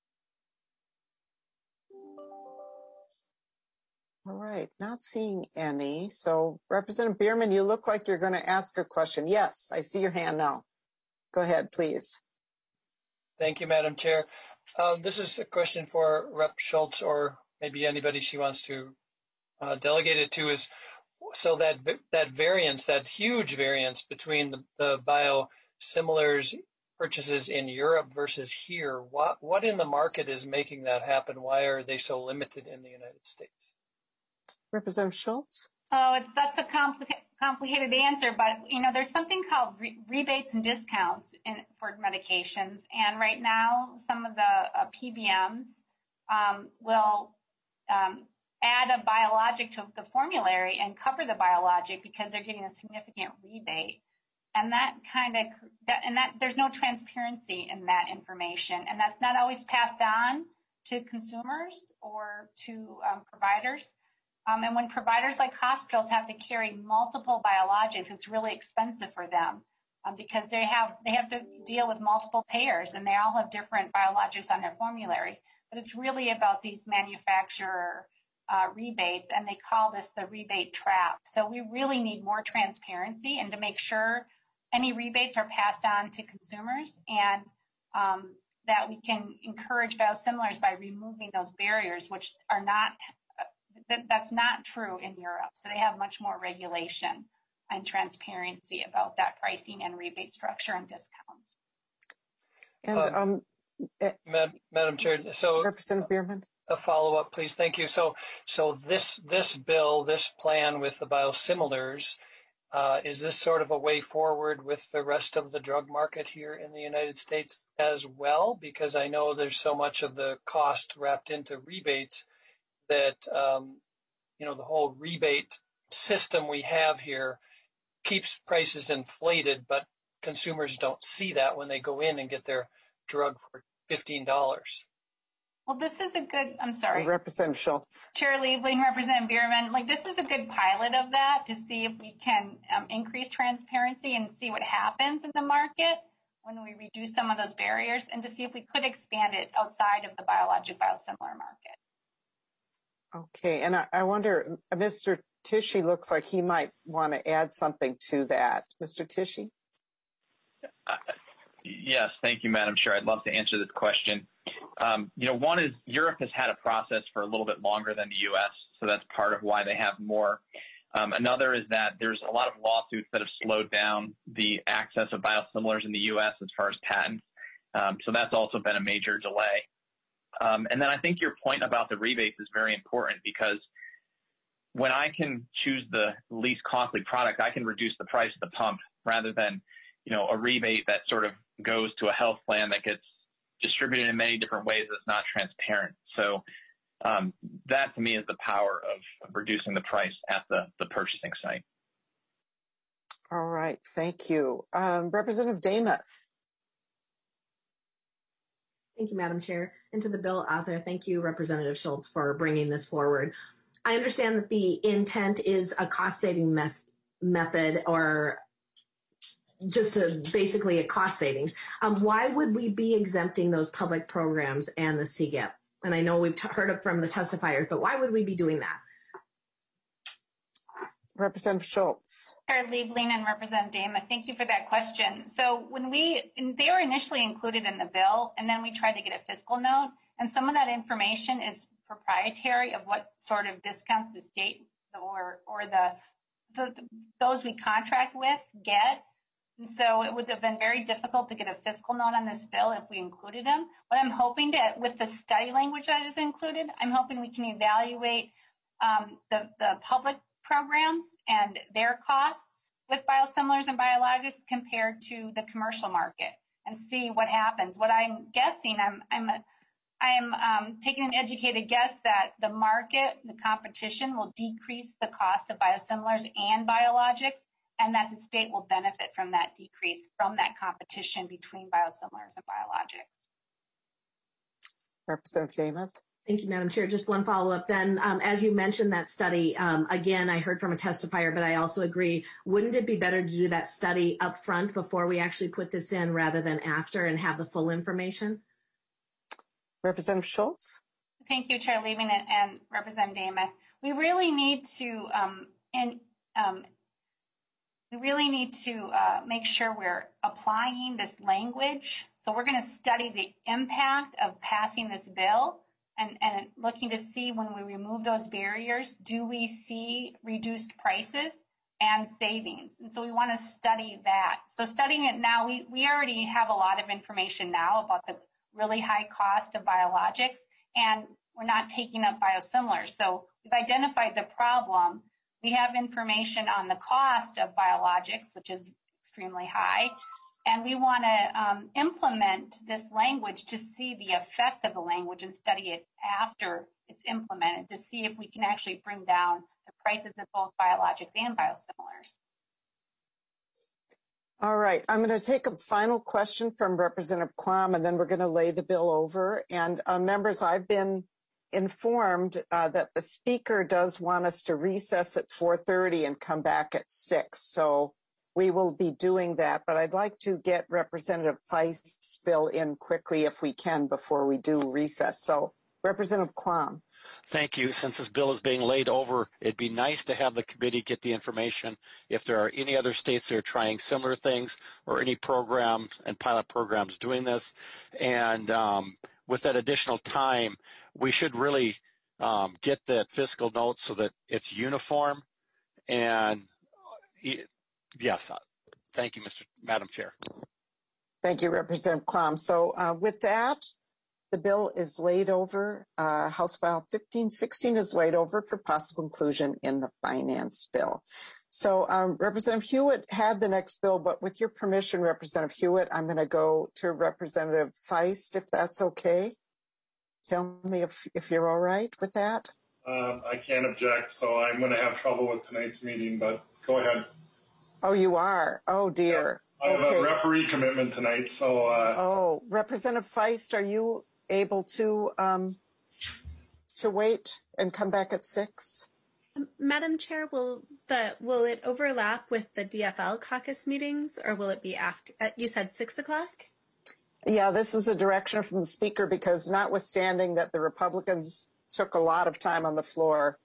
Speaker 1: All right. Not seeing any. So, Representative Bierman, you look like you're going to ask a question. Yes, I see your hand now. Go ahead, please.
Speaker 11: Thank you, Madam Chair. This is a question for Rep. Schultz, or maybe anybody she wants to delegate it to. Is so that variance, that huge variance between the biosimilars purchases in Europe versus here. What in the market is making that happen? Why are they so limited in the United States?
Speaker 1: Representative Schultz.
Speaker 5: Oh, that's a complicated answer, but there's something called rebates and discounts for medications, and right now some of the PBMs will add a biologic to the formulary and cover the biologic because they're getting a significant rebate, and there's no transparency in that information, and that's not always passed on to consumers or to providers. And when providers like hospitals have to carry multiple biologics, it's really expensive for them because they have to deal with multiple payers, and they all have different biologics on their formulary. But it's really about these manufacturer rebates, and they call this the rebate trap. So we really need more transparency and to make sure any rebates are passed on to consumers, and that we can encourage biosimilars by removing those barriers, which are not. That's not true in Europe. So they have much more regulation and transparency about that pricing and rebate structure and discounts.
Speaker 11: And Madam Chair, so
Speaker 1: Representative Bierman,
Speaker 11: a follow-up, please. Thank you. So this bill, this plan with the biosimilars, is this sort of a way forward with the rest of the drug market here in the United States as well? Because I know there's so much of the cost wrapped into rebates that the whole rebate system we have here keeps prices inflated, but consumers don't see that when they go in and get their drug for $15.
Speaker 5: Well, this is a good, I'm sorry.
Speaker 1: Representative Schultz.
Speaker 5: Chair Liebling, Representative Bierman, this is a good pilot of that to see if we can increase transparency and see what happens in the market when we reduce some of those barriers, and to see if we could expand it outside of the biologic biosimilar market.
Speaker 1: Okay, and I wonder, Mr. Tishy looks like he might want to add something to that. Mr. Tishy?
Speaker 17: Yes, thank you, Madam Chair. I'd love to answer this question. One is Europe has had a process for a little bit longer than the U.S., so that's part of why they have more. Another is that there's a lot of lawsuits that have slowed down the access of biosimilars in the U.S. as far as patents, so that's also been a major delay. And then I think your point about the rebates is very important, because when I can choose the least costly product, I can reduce the price at the pump rather than, a rebate that sort of goes to a health plan that gets distributed in many different ways that's not transparent. So that to me is the power of reducing the price at the purchasing site.
Speaker 1: All right. Thank you. Representative Demuth.
Speaker 18: Thank you, Madam Chair. And to the bill author, thank you, Representative Schultz, for bringing this forward. I understand that the intent is a cost-saving method, or just basically a cost savings. Why would we be exempting those public programs and the CGIP? And I know we've heard from the testifiers, but why would we be doing that?
Speaker 1: Representative Schultz.
Speaker 5: Chair Liebling and Representative Demuth, thank you for that question. So they were initially included in the bill, and then we tried to get a fiscal note, and some of that information is proprietary of what sort of discounts the state or those we contract with get. And so it would have been very difficult to get a fiscal note on this bill if we included them. What I'm hoping with the study language that is included, I'm hoping we can evaluate the public programs and their costs with biosimilars and biologics compared to the commercial market and see what happens. What I'm guessing, I am taking an educated guess that the market, the competition will decrease the cost of biosimilars and biologics, and that the state will benefit from that decrease from that competition between biosimilars and biologics.
Speaker 1: Representative Jamath.
Speaker 18: Thank you, Madam Chair. Just one follow-up then. As you mentioned that study, again, I heard from a testifier, but I also agree, wouldn't it be better to do that study up front before we actually put this in rather than after and have the full information?
Speaker 1: Representative Schultz.
Speaker 5: Thank you, Chair Liebling and Representative Jamath. We really need to make sure we're applying this language. So we're going to study the impact of passing this bill and looking to see when we remove those barriers, do we see reduced prices and savings? And so we want to study that. So studying it now, we already have a lot of information now about the really high cost of biologics, and we're not taking up biosimilars. So we've identified the problem. We have information on the cost of biologics, which is extremely high. And we want to implement this language to see the effect of the language and study it after it's implemented to see if we can actually bring down the prices of both biologics and biosimilars.
Speaker 1: All right, I'm going to take a final question from Representative Quam, and then we're going to lay the bill over. And members, I've been informed that the speaker does want us to recess at 4:30 and come back at 6. So we will be doing that, but I'd like to get Representative Feist's bill in quickly if we can before we do recess. So Representative Quam.
Speaker 10: Thank you. Since this bill is being laid over, it'd be nice to have the committee get the information if there are any other states that are trying similar things or any programs and pilot programs doing this. And with that additional time, we should really get that fiscal note so that it's uniform. And yes, thank you, Madam Chair.
Speaker 1: Thank you, Representative Quam. So with that, the bill is laid over. House File 1516 is laid over for possible inclusion in the finance bill. So Representative Hewitt had the next bill, but with your permission, Representative Hewitt, I'm going to go to Representative Feist, if that's okay. Tell me if you're all right with that.
Speaker 19: I can't object, so I'm going to have trouble with tonight's meeting, but go ahead.
Speaker 1: Oh, you are? Oh, dear.
Speaker 19: Yeah, I have a referee commitment tonight, so...
Speaker 1: Oh, Representative Feist, are you able to wait and come back at 6?
Speaker 20: Madam Chair, will it overlap with the DFL caucus meetings, or will it be after? You said 6 o'clock?
Speaker 1: Yeah, this is a direction from the speaker because notwithstanding that the Republicans took a lot of time on the floor,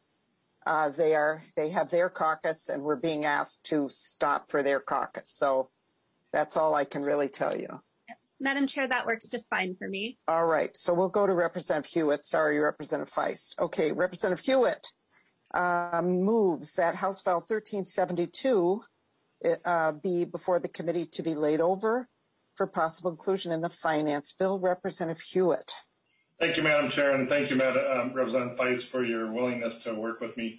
Speaker 1: they have their caucus and we're being asked to stop for their caucus. So that's all I can really tell you.
Speaker 20: Madam Chair, that works just fine for me.
Speaker 1: All right, so we'll go to Representative Hewitt. Sorry, Representative Feist. Okay, Representative Hewitt moves that House File 1372 be before the committee to be laid over for possible inclusion in the finance bill. Representative Hewitt.
Speaker 19: Thank you, Madam Chair, and thank you, Representative Feist, for your willingness to work with me.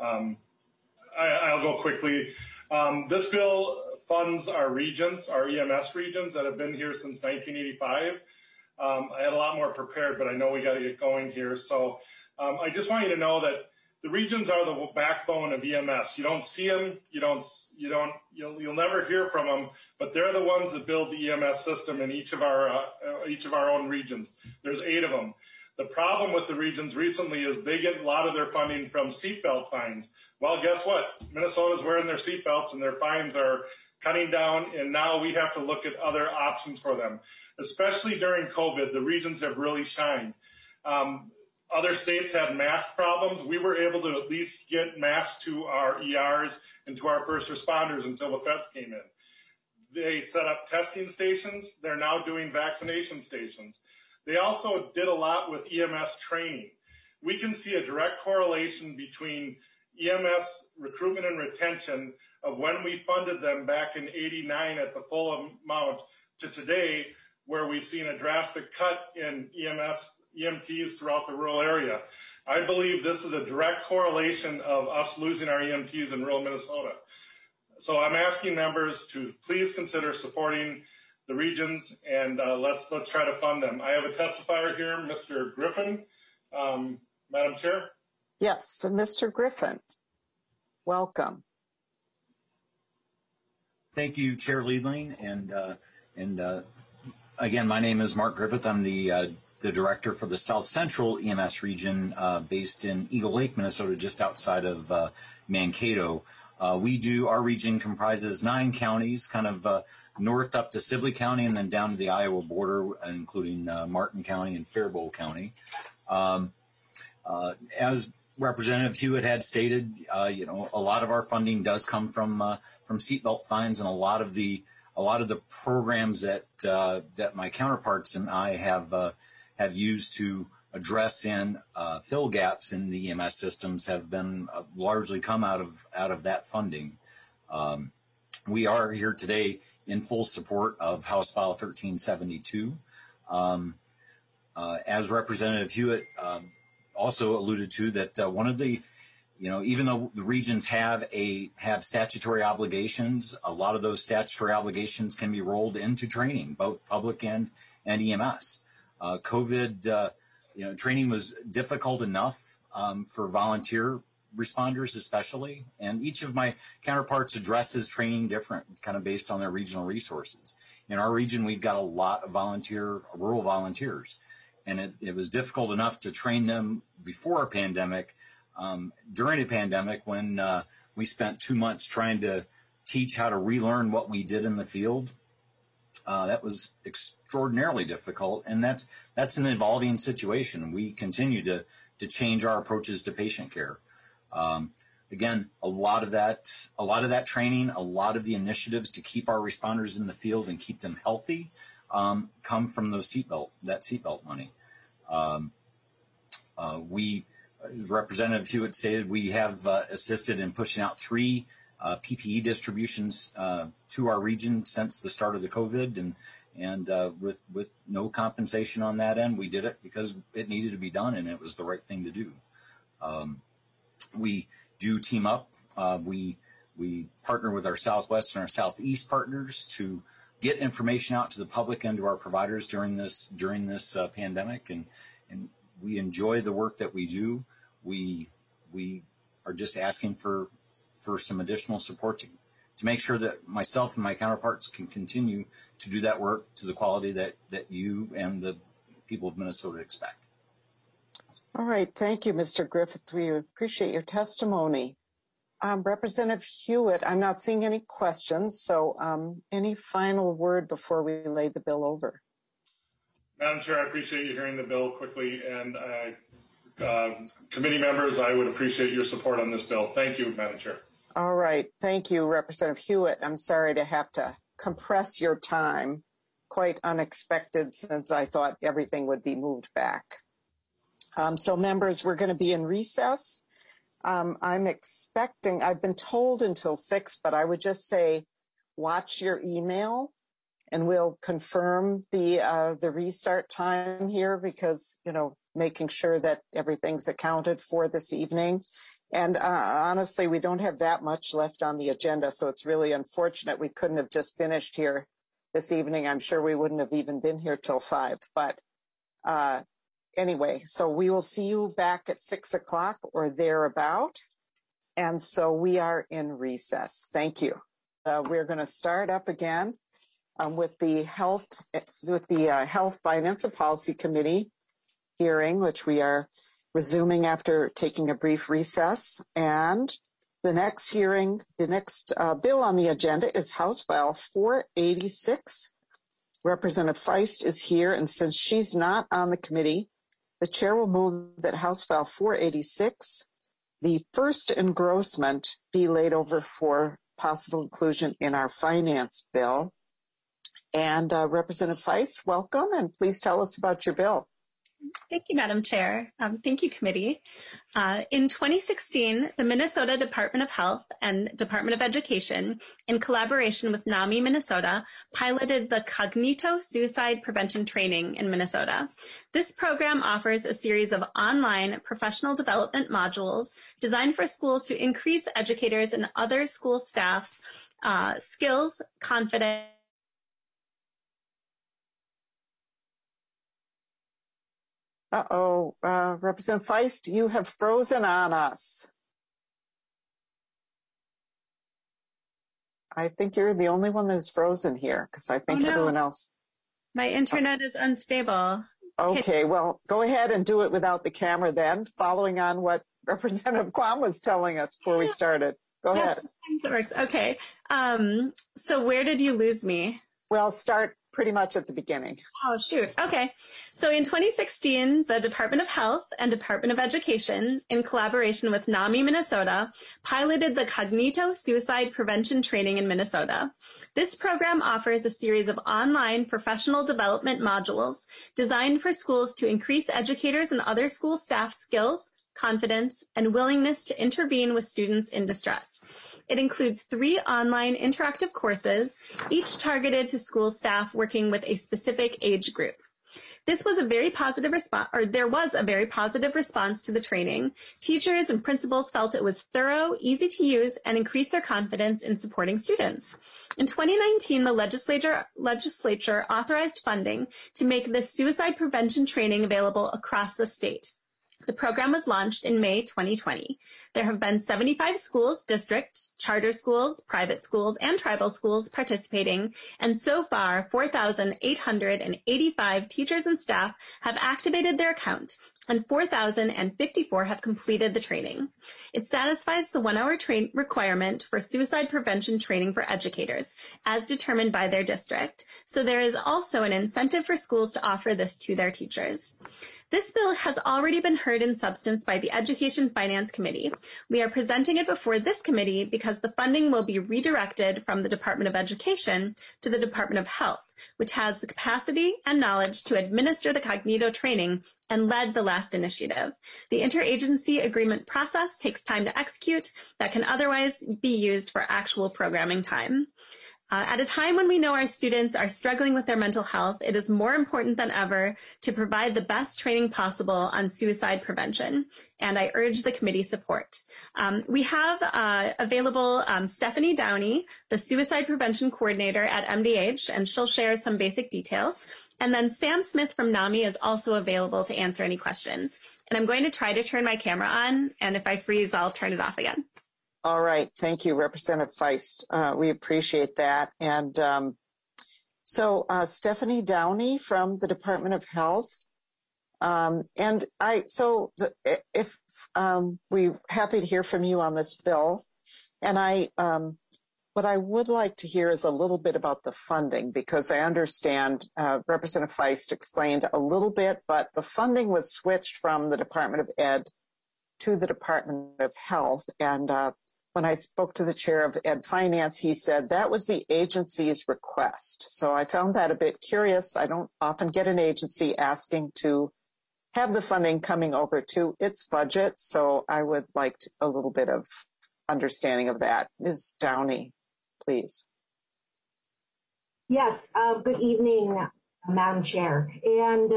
Speaker 19: I'll go quickly. This bill funds our regions, our EMS regions that have been here since 1985. I had a lot more prepared, but I know we got to get going here. So I just want you to know that the regions are the backbone of EMS. You don't see them, you'll never hear from them, but they're the ones that build the EMS system in each of our own regions. There's 8 of them. The problem with the regions recently is they get a lot of their funding from seatbelt fines. Well, guess what? Minnesota's wearing their seatbelts and their fines are cutting down, and now we have to look at other options for them. Especially during COVID, the regions have really shined. Other states had mask problems. We were able to at least get masks to our ERs and to our first responders until the feds came in. They set up testing stations. They're now doing vaccination stations. They also did a lot with EMS training. We can see a direct correlation between EMS recruitment and retention of when we funded them back in '89 at the full amount to today, where we've seen a drastic cut in EMTs throughout the rural area. I believe this is a direct correlation of us losing our EMTs in rural Minnesota. So I'm asking members to please consider supporting the regions, and let's try to fund them. I have a testifier here, Mr. Griffin. Madam Chair?
Speaker 1: Yes, so Mr. Griffin, welcome.
Speaker 21: Thank you, Chair Liebling, and again, my name is Mark Griffith. I'm the director for the South Central EMS region, based in Eagle Lake, Minnesota, just outside of Mankato. Our region comprises 9 counties, kind of north up to Sibley County, and then down to the Iowa border, including Martin County and Faribault County. As Representative Hewitt had stated, a lot of our funding does come from seatbelt fines, and a lot of the programs that my counterparts and I have used to address and fill gaps in the EMS systems have been largely come out of that funding. We are here today in full support of House File 1372. As Representative Hewitt also alluded to, that one of the, even though the regions have statutory obligations, a lot of those statutory obligations can be rolled into training, both public and EMS. COVID, training was difficult enough for volunteer responders especially, and each of my counterparts addresses training different, kind of based on their regional resources. In our region, we've got a lot of rural volunteers, and it was difficult enough to train them before a pandemic. During a pandemic, when we spent 2 months trying to teach how to relearn what we did in the field, that was extraordinarily difficult, and that's an evolving situation. We continue to change our approaches to patient care. Again, a lot of that training, a lot of the initiatives to keep our responders in the field and keep them healthy, come from that seatbelt money. Representative Hewitt stated we have assisted in pushing out 3 PPE distributions to our region since the start of the COVID, and with no compensation on that end. We did it because it needed to be done, and it was the right thing to do. We do team up. We partner with our Southwest and our Southeast partners to get information out to the public and to our providers during this pandemic, and we enjoy the work that we do. We are just asking for some additional support to make sure that myself and my counterparts can continue to do that work to the quality that you and the people of Minnesota expect.
Speaker 1: All right. Thank you, Mr. Griffith. We appreciate your testimony. Representative Hewitt, I'm not seeing any questions, so any final word before we lay the bill over?
Speaker 19: Madam Chair, I appreciate you hearing the bill quickly, and committee members, I would appreciate your support on this bill. Thank you, Madam Chair.
Speaker 1: All right. Thank you, Representative Hewitt. I'm sorry to have to compress your time. Quite unexpected, since I thought everything would be moved back. So members, we're going to be in recess. I've been told until 6, but I would just say watch your email, and we'll confirm the restart time here, because, making sure that everything's accounted for this evening. And honestly, we don't have that much left on the agenda, so it's really unfortunate we couldn't have just finished here this evening. I'm sure we wouldn't have even been here till 5. But anyway, so we will see you back at 6 o'clock or thereabout. And so we are in recess. Thank you. We're going to start up again with the Health Finance and Policy Committee hearing, which we are resuming after taking a brief recess. And the next bill on the agenda is House File 486. Representative Feist is here, and since she's not on the committee, the chair will move that House File 486, the first engrossment, be laid over for possible inclusion in our finance bill. And Representative Feist, welcome, and please tell us about your bill.
Speaker 20: Thank you, Madam Chair. Thank you, committee. In 2016, the Minnesota Department of Health and Department of Education, in collaboration with NAMI Minnesota, piloted the Cognito Suicide Prevention Training in Minnesota. This program offers a series of online professional development modules designed for schools to increase educators and other school staff's skills, confidence,
Speaker 1: Representative Feist, you have frozen on us. I think you're the only one that's frozen here because I think everyone else.
Speaker 20: My internet is unstable.
Speaker 1: Okay, well, go ahead and do it without the camera then, following on what Representative Quam was telling us before we started. Go ahead.
Speaker 20: Sometimes it works. Okay. So where did you lose me?
Speaker 1: Well, start pretty much at the beginning.
Speaker 20: Oh, shoot. Okay. So in 2016, the Department of Health and Department of Education, in collaboration with NAMI Minnesota, piloted the Cognito Suicide Prevention Training in Minnesota. This program offers a series of online professional development modules designed for schools to increase educators and other school staff skills, confidence, and willingness to intervene with students in distress. It includes 3 online interactive courses, each targeted to school staff working with a specific age group. This was a very positive response, or there was a very positive response to the training. Teachers and principals felt it was thorough, easy to use, and increased their confidence in supporting students. In 2019, the legislature authorized funding to make this suicide prevention training available across the state. The program was launched in May 2020. There have been 75 schools, districts, charter schools, private schools, and tribal schools participating, and so far, 4,885 teachers and staff have activated their account, and 4,054 have completed the training. It satisfies the 1-hour requirement for suicide prevention training for educators, as determined by their district, so there is also an incentive for schools to offer this to their teachers. This bill has already been heard in substance by the Education Finance Committee. We are presenting it before this committee because the funding will be redirected from the Department of Education to the Department of Health, which has the capacity and knowledge to administer the Cognito training and led the last initiative. The interagency agreement process takes time to execute that can otherwise be used for actual programming time. At a time when we know our students are struggling with their mental health, it is more important than ever to provide the best training possible on suicide prevention, and I urge the committee support. We have available Stephanie Downey, the Suicide Prevention Coordinator at MDH, and she'll share some basic details. And then Sam Smith from NAMI is also available to answer any questions. And I'm going to try to turn my camera on, and if I freeze, I'll turn it off again.
Speaker 1: All right. Thank you, Representative Feist. We appreciate that. And so Stephanie Downey from the Department of Health. We're happy to hear from you on this bill. And what I would like to hear is a little bit about the funding, because I understand Representative Feist explained a little bit, but the funding was switched from the Department of Ed to the Department of Health. And when I spoke to the chair of Ed Finance, he said that was the agency's request. So I found that a bit curious. I don't often get an agency asking to have the funding coming over to its budget. So I would like a little bit of understanding of that. Ms. Downey, please.
Speaker 6: Yes, good evening, Madam Chair. And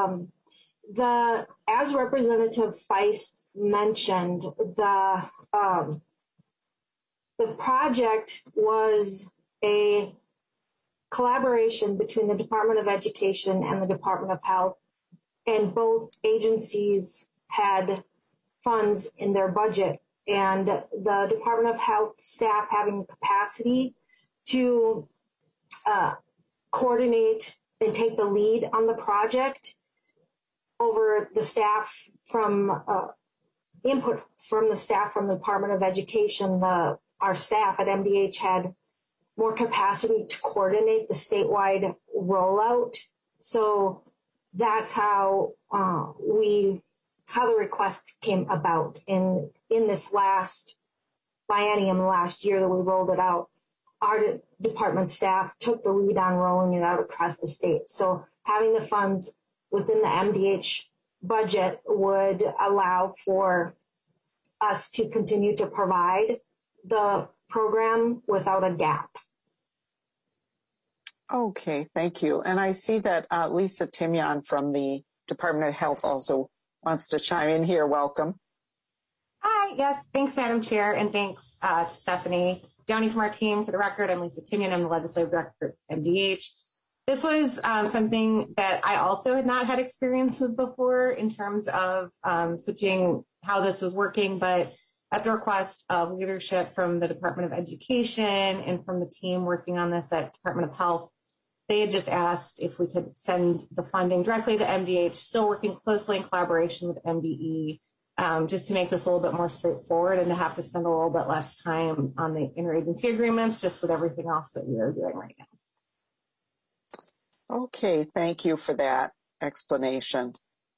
Speaker 6: as Representative Feist mentioned, the project was a collaboration between the Department of Education and the Department of Health, and both agencies had funds in their budget. And the Department of Health staff having capacity to coordinate and take the lead on the project over the staff from input from the staff from the Department of Education. Our staff at MDH had more capacity to coordinate the statewide rollout. So that's how the request came about in this last biennium, last year that we rolled it out. Our department staff took the lead on rolling it out across the state. So having the funds within the MDH budget would allow for us to continue to provide the program without a gap.
Speaker 1: Okay, thank you. And I see that Lisa Timian from the Department of Health also wants to chime in here. Welcome.
Speaker 22: Hi, yes, thanks, Madam Chair, and thanks to Stephanie Downey from our team. For the record, I'm Lisa Timian. I'm the Legislative Director at MDH. This was something that I also had not had experience with before in terms of switching how this was working, but at the request of leadership from the Department of Education and from the team working on this at Department of Health. They had just asked if we could send the funding directly to MDH, still working closely in collaboration with MDE, just to make this a little bit more straightforward and to have to spend a little bit less time on the interagency agreements, just with everything else that we are doing right now.
Speaker 1: Okay, thank you for that explanation.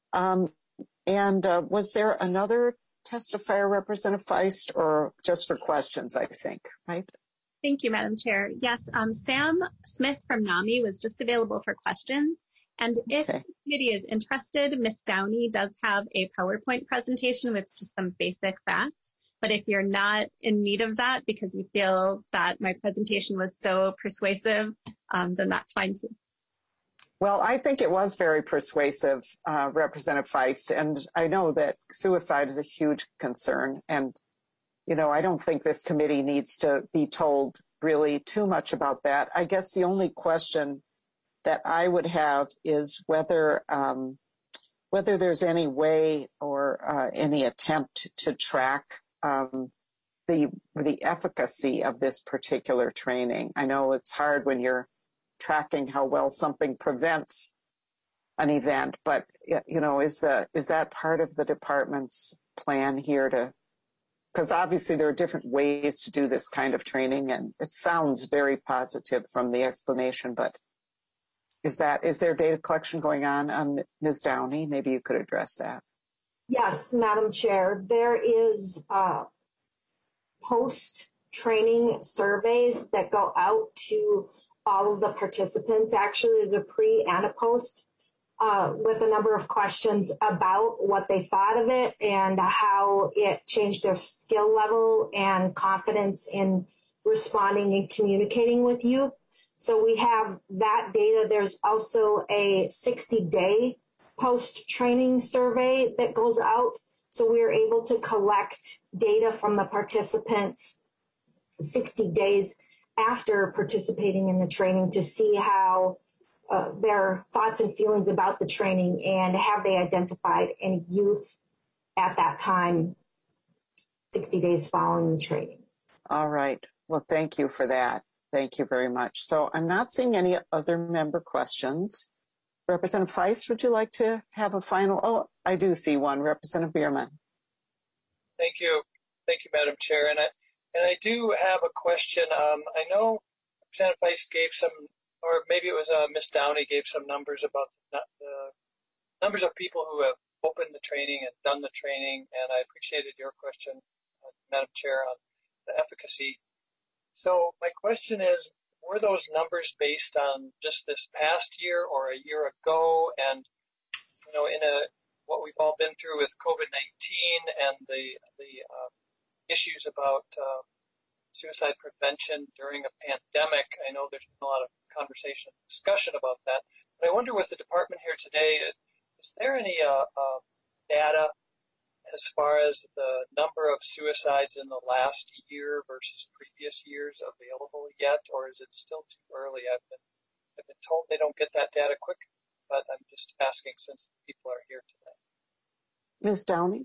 Speaker 1: Was there another testifier, Representative Feist, or just for questions, I think, right?
Speaker 20: Thank you, Madam Chair. Yes, Sam Smith from NAMI was just available for questions. And if the committee is interested, Ms. Downey does have a PowerPoint presentation with just some basic facts. But if you're not in need of that because you feel that my presentation was so persuasive, then that's fine too.
Speaker 1: Well, I think it was very persuasive, Representative Feist, and I know that suicide is a huge concern. And, you know, I don't think this committee needs to be told really too much about that. I guess the only question that I would have is whether there's any way or any attempt to track the efficacy of this particular training. I know it's hard when you're tracking how well something prevents an event, but you know, is that part of the department's plan here to, because obviously there are different ways to do this kind of training, and it sounds very positive from the explanation, but is there data collection going on? Ms. Downey, maybe you could address that.
Speaker 6: Yes, Madam Chair, there is post-training surveys that go out to all of the participants. Actually, there's a pre and a post with a number of questions about what they thought of it and how it changed their skill level and confidence in responding and communicating with youth. So we have that data. There's also a 60-day post-training survey that goes out. So we are able to collect data from the participants 60 days after participating in the training to see how their thoughts and feelings about the training and have they identified any youth at that time, 60 days following the training.
Speaker 1: All right. Well, thank you for that. Thank you very much. So I'm not seeing any other member questions. Representative Feist, would you like to have a final? Oh, I do see one. Representative Bierman.
Speaker 11: Thank you. Thank you, Madam Chair. And I do have a question. I know Representative Feist gave some, or maybe it was Ms. Downey gave some numbers about the numbers of people who have opened the training and done the training, and I appreciated your question, Madam Chair, on the efficacy. So my question is, were those numbers based on just this past year or a year ago? And, you know, in what we've all been through with COVID-19 and the issues about suicide prevention during a pandemic, I know there's been a lot of conversation and discussion about that. But I wonder with the department here today, is there any data as far as the number of suicides in the last year versus previous years available yet, or is it still too early? I've been told they don't get that data quick, but I'm just asking since people are here today.
Speaker 1: Ms. Downey?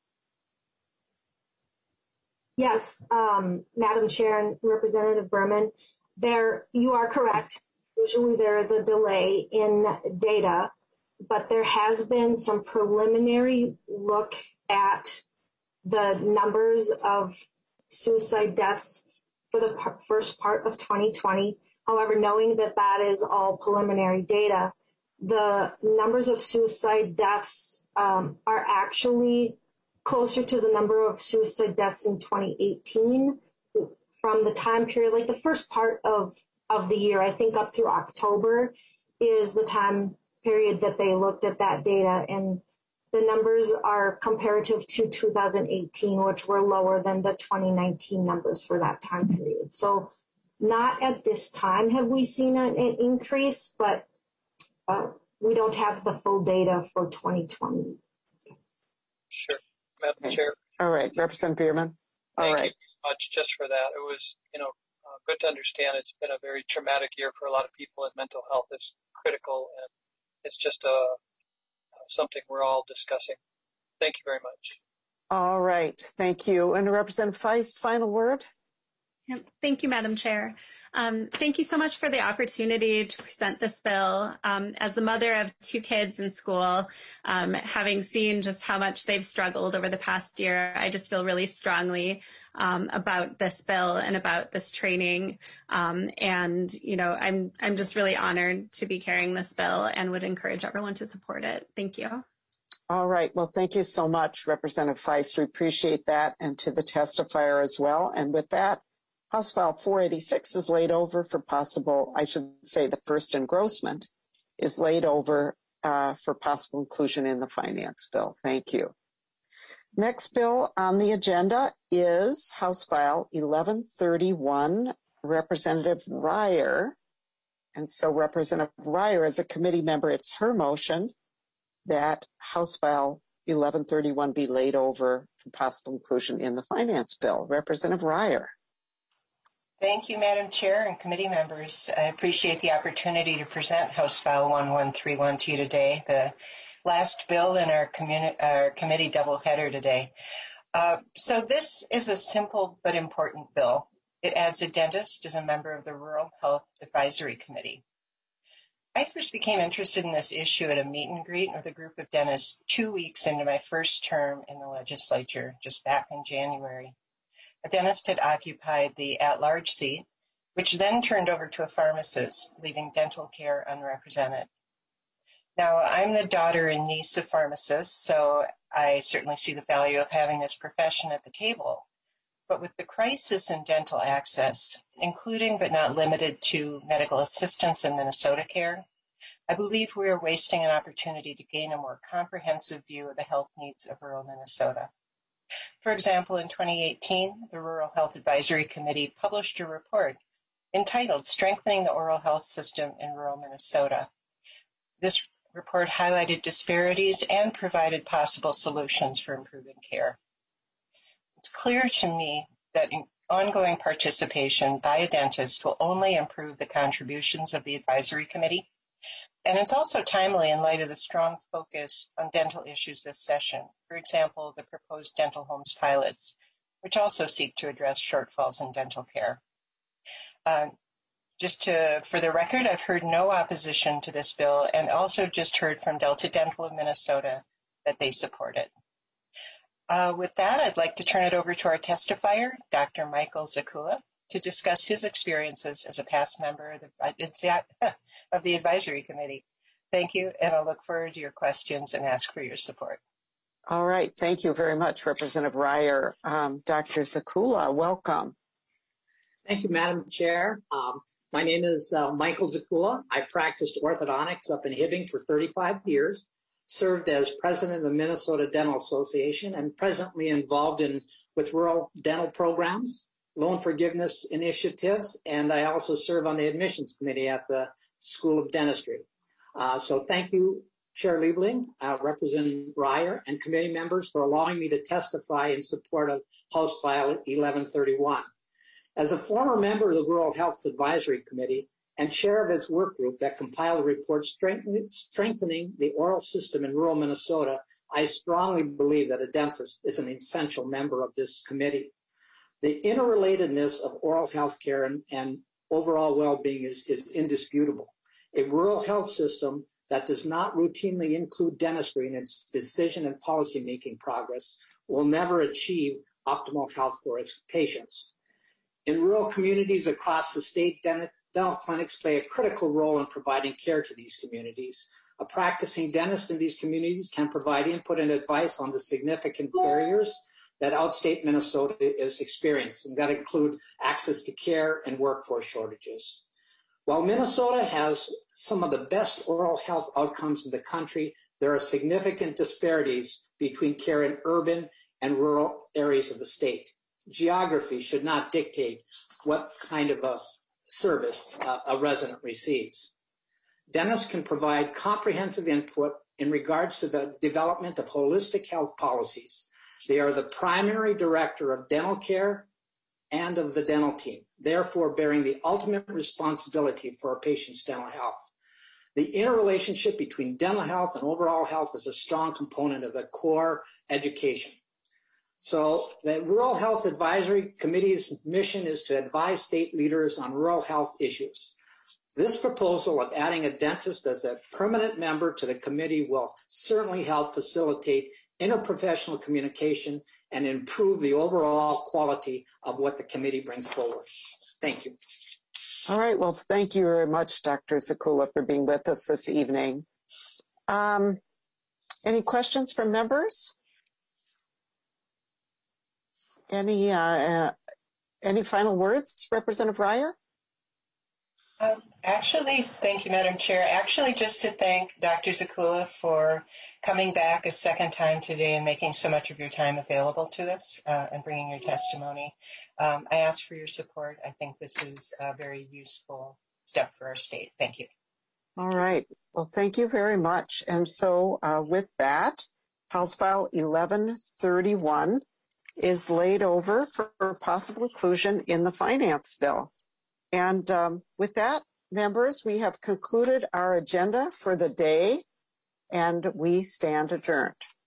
Speaker 6: Yes, Madam Chair and Representative Berman, you are correct. Usually there is a delay in data, but there has been some preliminary look at the numbers of suicide deaths for the first part of 2020. However, knowing that that is all preliminary data, the numbers of suicide deaths are actually closer to the number of suicide deaths in 2018 from the time period, like the first part of the year, I think up through October is the time period that they looked at that data, and the numbers are comparative to 2018, which were lower than the 2019 numbers for that time period. So not at this time have we seen an increase, but we don't have the full data for 2020.
Speaker 11: Sure, Madam Chair.
Speaker 1: All right, Representative Bierman.
Speaker 11: Thank you very much just for that. It was, good to understand. It's been a very traumatic year for a lot of people, and mental health is critical, and it's just something we're all discussing. Thank you very much.
Speaker 1: All right, thank you. And Representative Feist, final word?
Speaker 20: Thank you, Madam Chair. Thank you so much for the opportunity to present this bill. As the mother of 2 kids in school, having seen just how much they've struggled over the past year, I just feel really strongly about this bill and about this training. And, you know, I'm just really honored to be carrying this bill and would encourage everyone to support it. Thank you.
Speaker 1: All right. Well, thank you so much, Representative Feist. We appreciate that, and to the testifier as well. And with that, House File 486 is laid over for possible, I should say the first engrossment is laid over for possible inclusion in the finance bill. Thank you. Next bill on the agenda is House File 1131, Representative Ryer. And so Representative Ryer, as a committee member, it's her motion that House File 1131 be laid over for possible inclusion in the finance bill. Representative Ryer.
Speaker 9: Thank you, Madam Chair and committee members. I appreciate the opportunity to present House File 1131 to you today, the last bill in our committee doubleheader today. So this is a simple but important bill. It adds a dentist as a member of the Rural Health Advisory Committee. I first became interested in this issue at a meet and greet with a group of dentists 2 weeks into my first term in the legislature, just back in January. A dentist had occupied the at-large seat, which then turned over to a pharmacist, leaving dental care unrepresented. Now, I'm the daughter and niece of pharmacists, so I certainly see the value of having this profession at the table. But with the crisis in dental access, including but not limited to medical assistance in Minnesota Care, I believe we are wasting an opportunity to gain a more comprehensive view of the health needs of rural Minnesota. For example, in 2018, the Rural Health Advisory Committee published a report entitled Strengthening the Oral Health System in Rural Minnesota. This report highlighted disparities and provided possible solutions for improving care. It's clear to me that ongoing participation by a dentist will only improve the contributions of the advisory committee. And it's also timely in light of the strong focus on dental issues this session. For example, the proposed dental homes pilots, which also seek to address shortfalls in dental care. For the record, I've heard no opposition to this bill and also just heard from Delta Dental of Minnesota that they support it. With that, I'd like to turn it over to our testifier, Dr. Michael Zakula, to discuss his experiences as a past member of the advisory committee. Thank you, and I'll look forward to your questions and ask for your support.
Speaker 1: All right. Thank you very much, Representative Ryer. Dr. Zakula, welcome.
Speaker 2: Thank you, Madam Chair. My name is Michael Zakula. I practiced orthodontics up in Hibbing for 35 years, served as president of the Minnesota Dental Association, and presently involved with rural dental programs, loan forgiveness initiatives, and I also serve on the admissions committee at the School of Dentistry. So thank you, Chair Liebling, Representative Ryer, and committee members for allowing me to testify in support of House File 1131. As a former member of the Rural Health Advisory Committee and chair of its work group that compiled a report strengthening the oral system in rural Minnesota, I strongly believe that a dentist is an essential member of this committee. The interrelatedness of oral health care and overall well-being is indisputable. A rural health system that does not routinely include dentistry in its decision and policy-making progress will never achieve optimal health for its patients. In rural communities across the state, dental clinics play a critical role in providing care to these communities. A practicing dentist in these communities can provide input and advice on the significant barriers that outstate Minnesota is experiencing, that include access to care and workforce shortages. While Minnesota has some of the best oral health outcomes in the country, there are significant disparities between care in urban and rural areas of the state. Geography should not dictate what kind of a service a resident receives. Dentists can provide comprehensive input in regards to the development of holistic health policies. They are the primary director of dental care and of the dental team, therefore bearing the ultimate responsibility for a patient's dental health. The interrelationship between dental health and overall health is a strong component of the core education. So the Rural Health Advisory Committee's mission is to advise state leaders on rural health issues. This proposal of adding a dentist as a permanent member to the committee will certainly help facilitate interprofessional communication and improve the overall quality of what the committee brings forward. Thank you.
Speaker 1: All right. Well, thank you very much, Dr. Zakula, for being with us this evening. Any questions from members? Any final words, Representative Reier?
Speaker 9: Actually, thank you, Madam Chair. Actually, just to thank Dr. Zakula for coming back a second time today and making so much of your time available to us and bringing your testimony. I ask for your support. I think this is a very useful step for our state. Thank you.
Speaker 1: All right. Well, thank you very much. And so with that, House File 1131 is laid over for possible inclusion in the finance bill. And with that, members, we have concluded our agenda for the day, and we stand adjourned.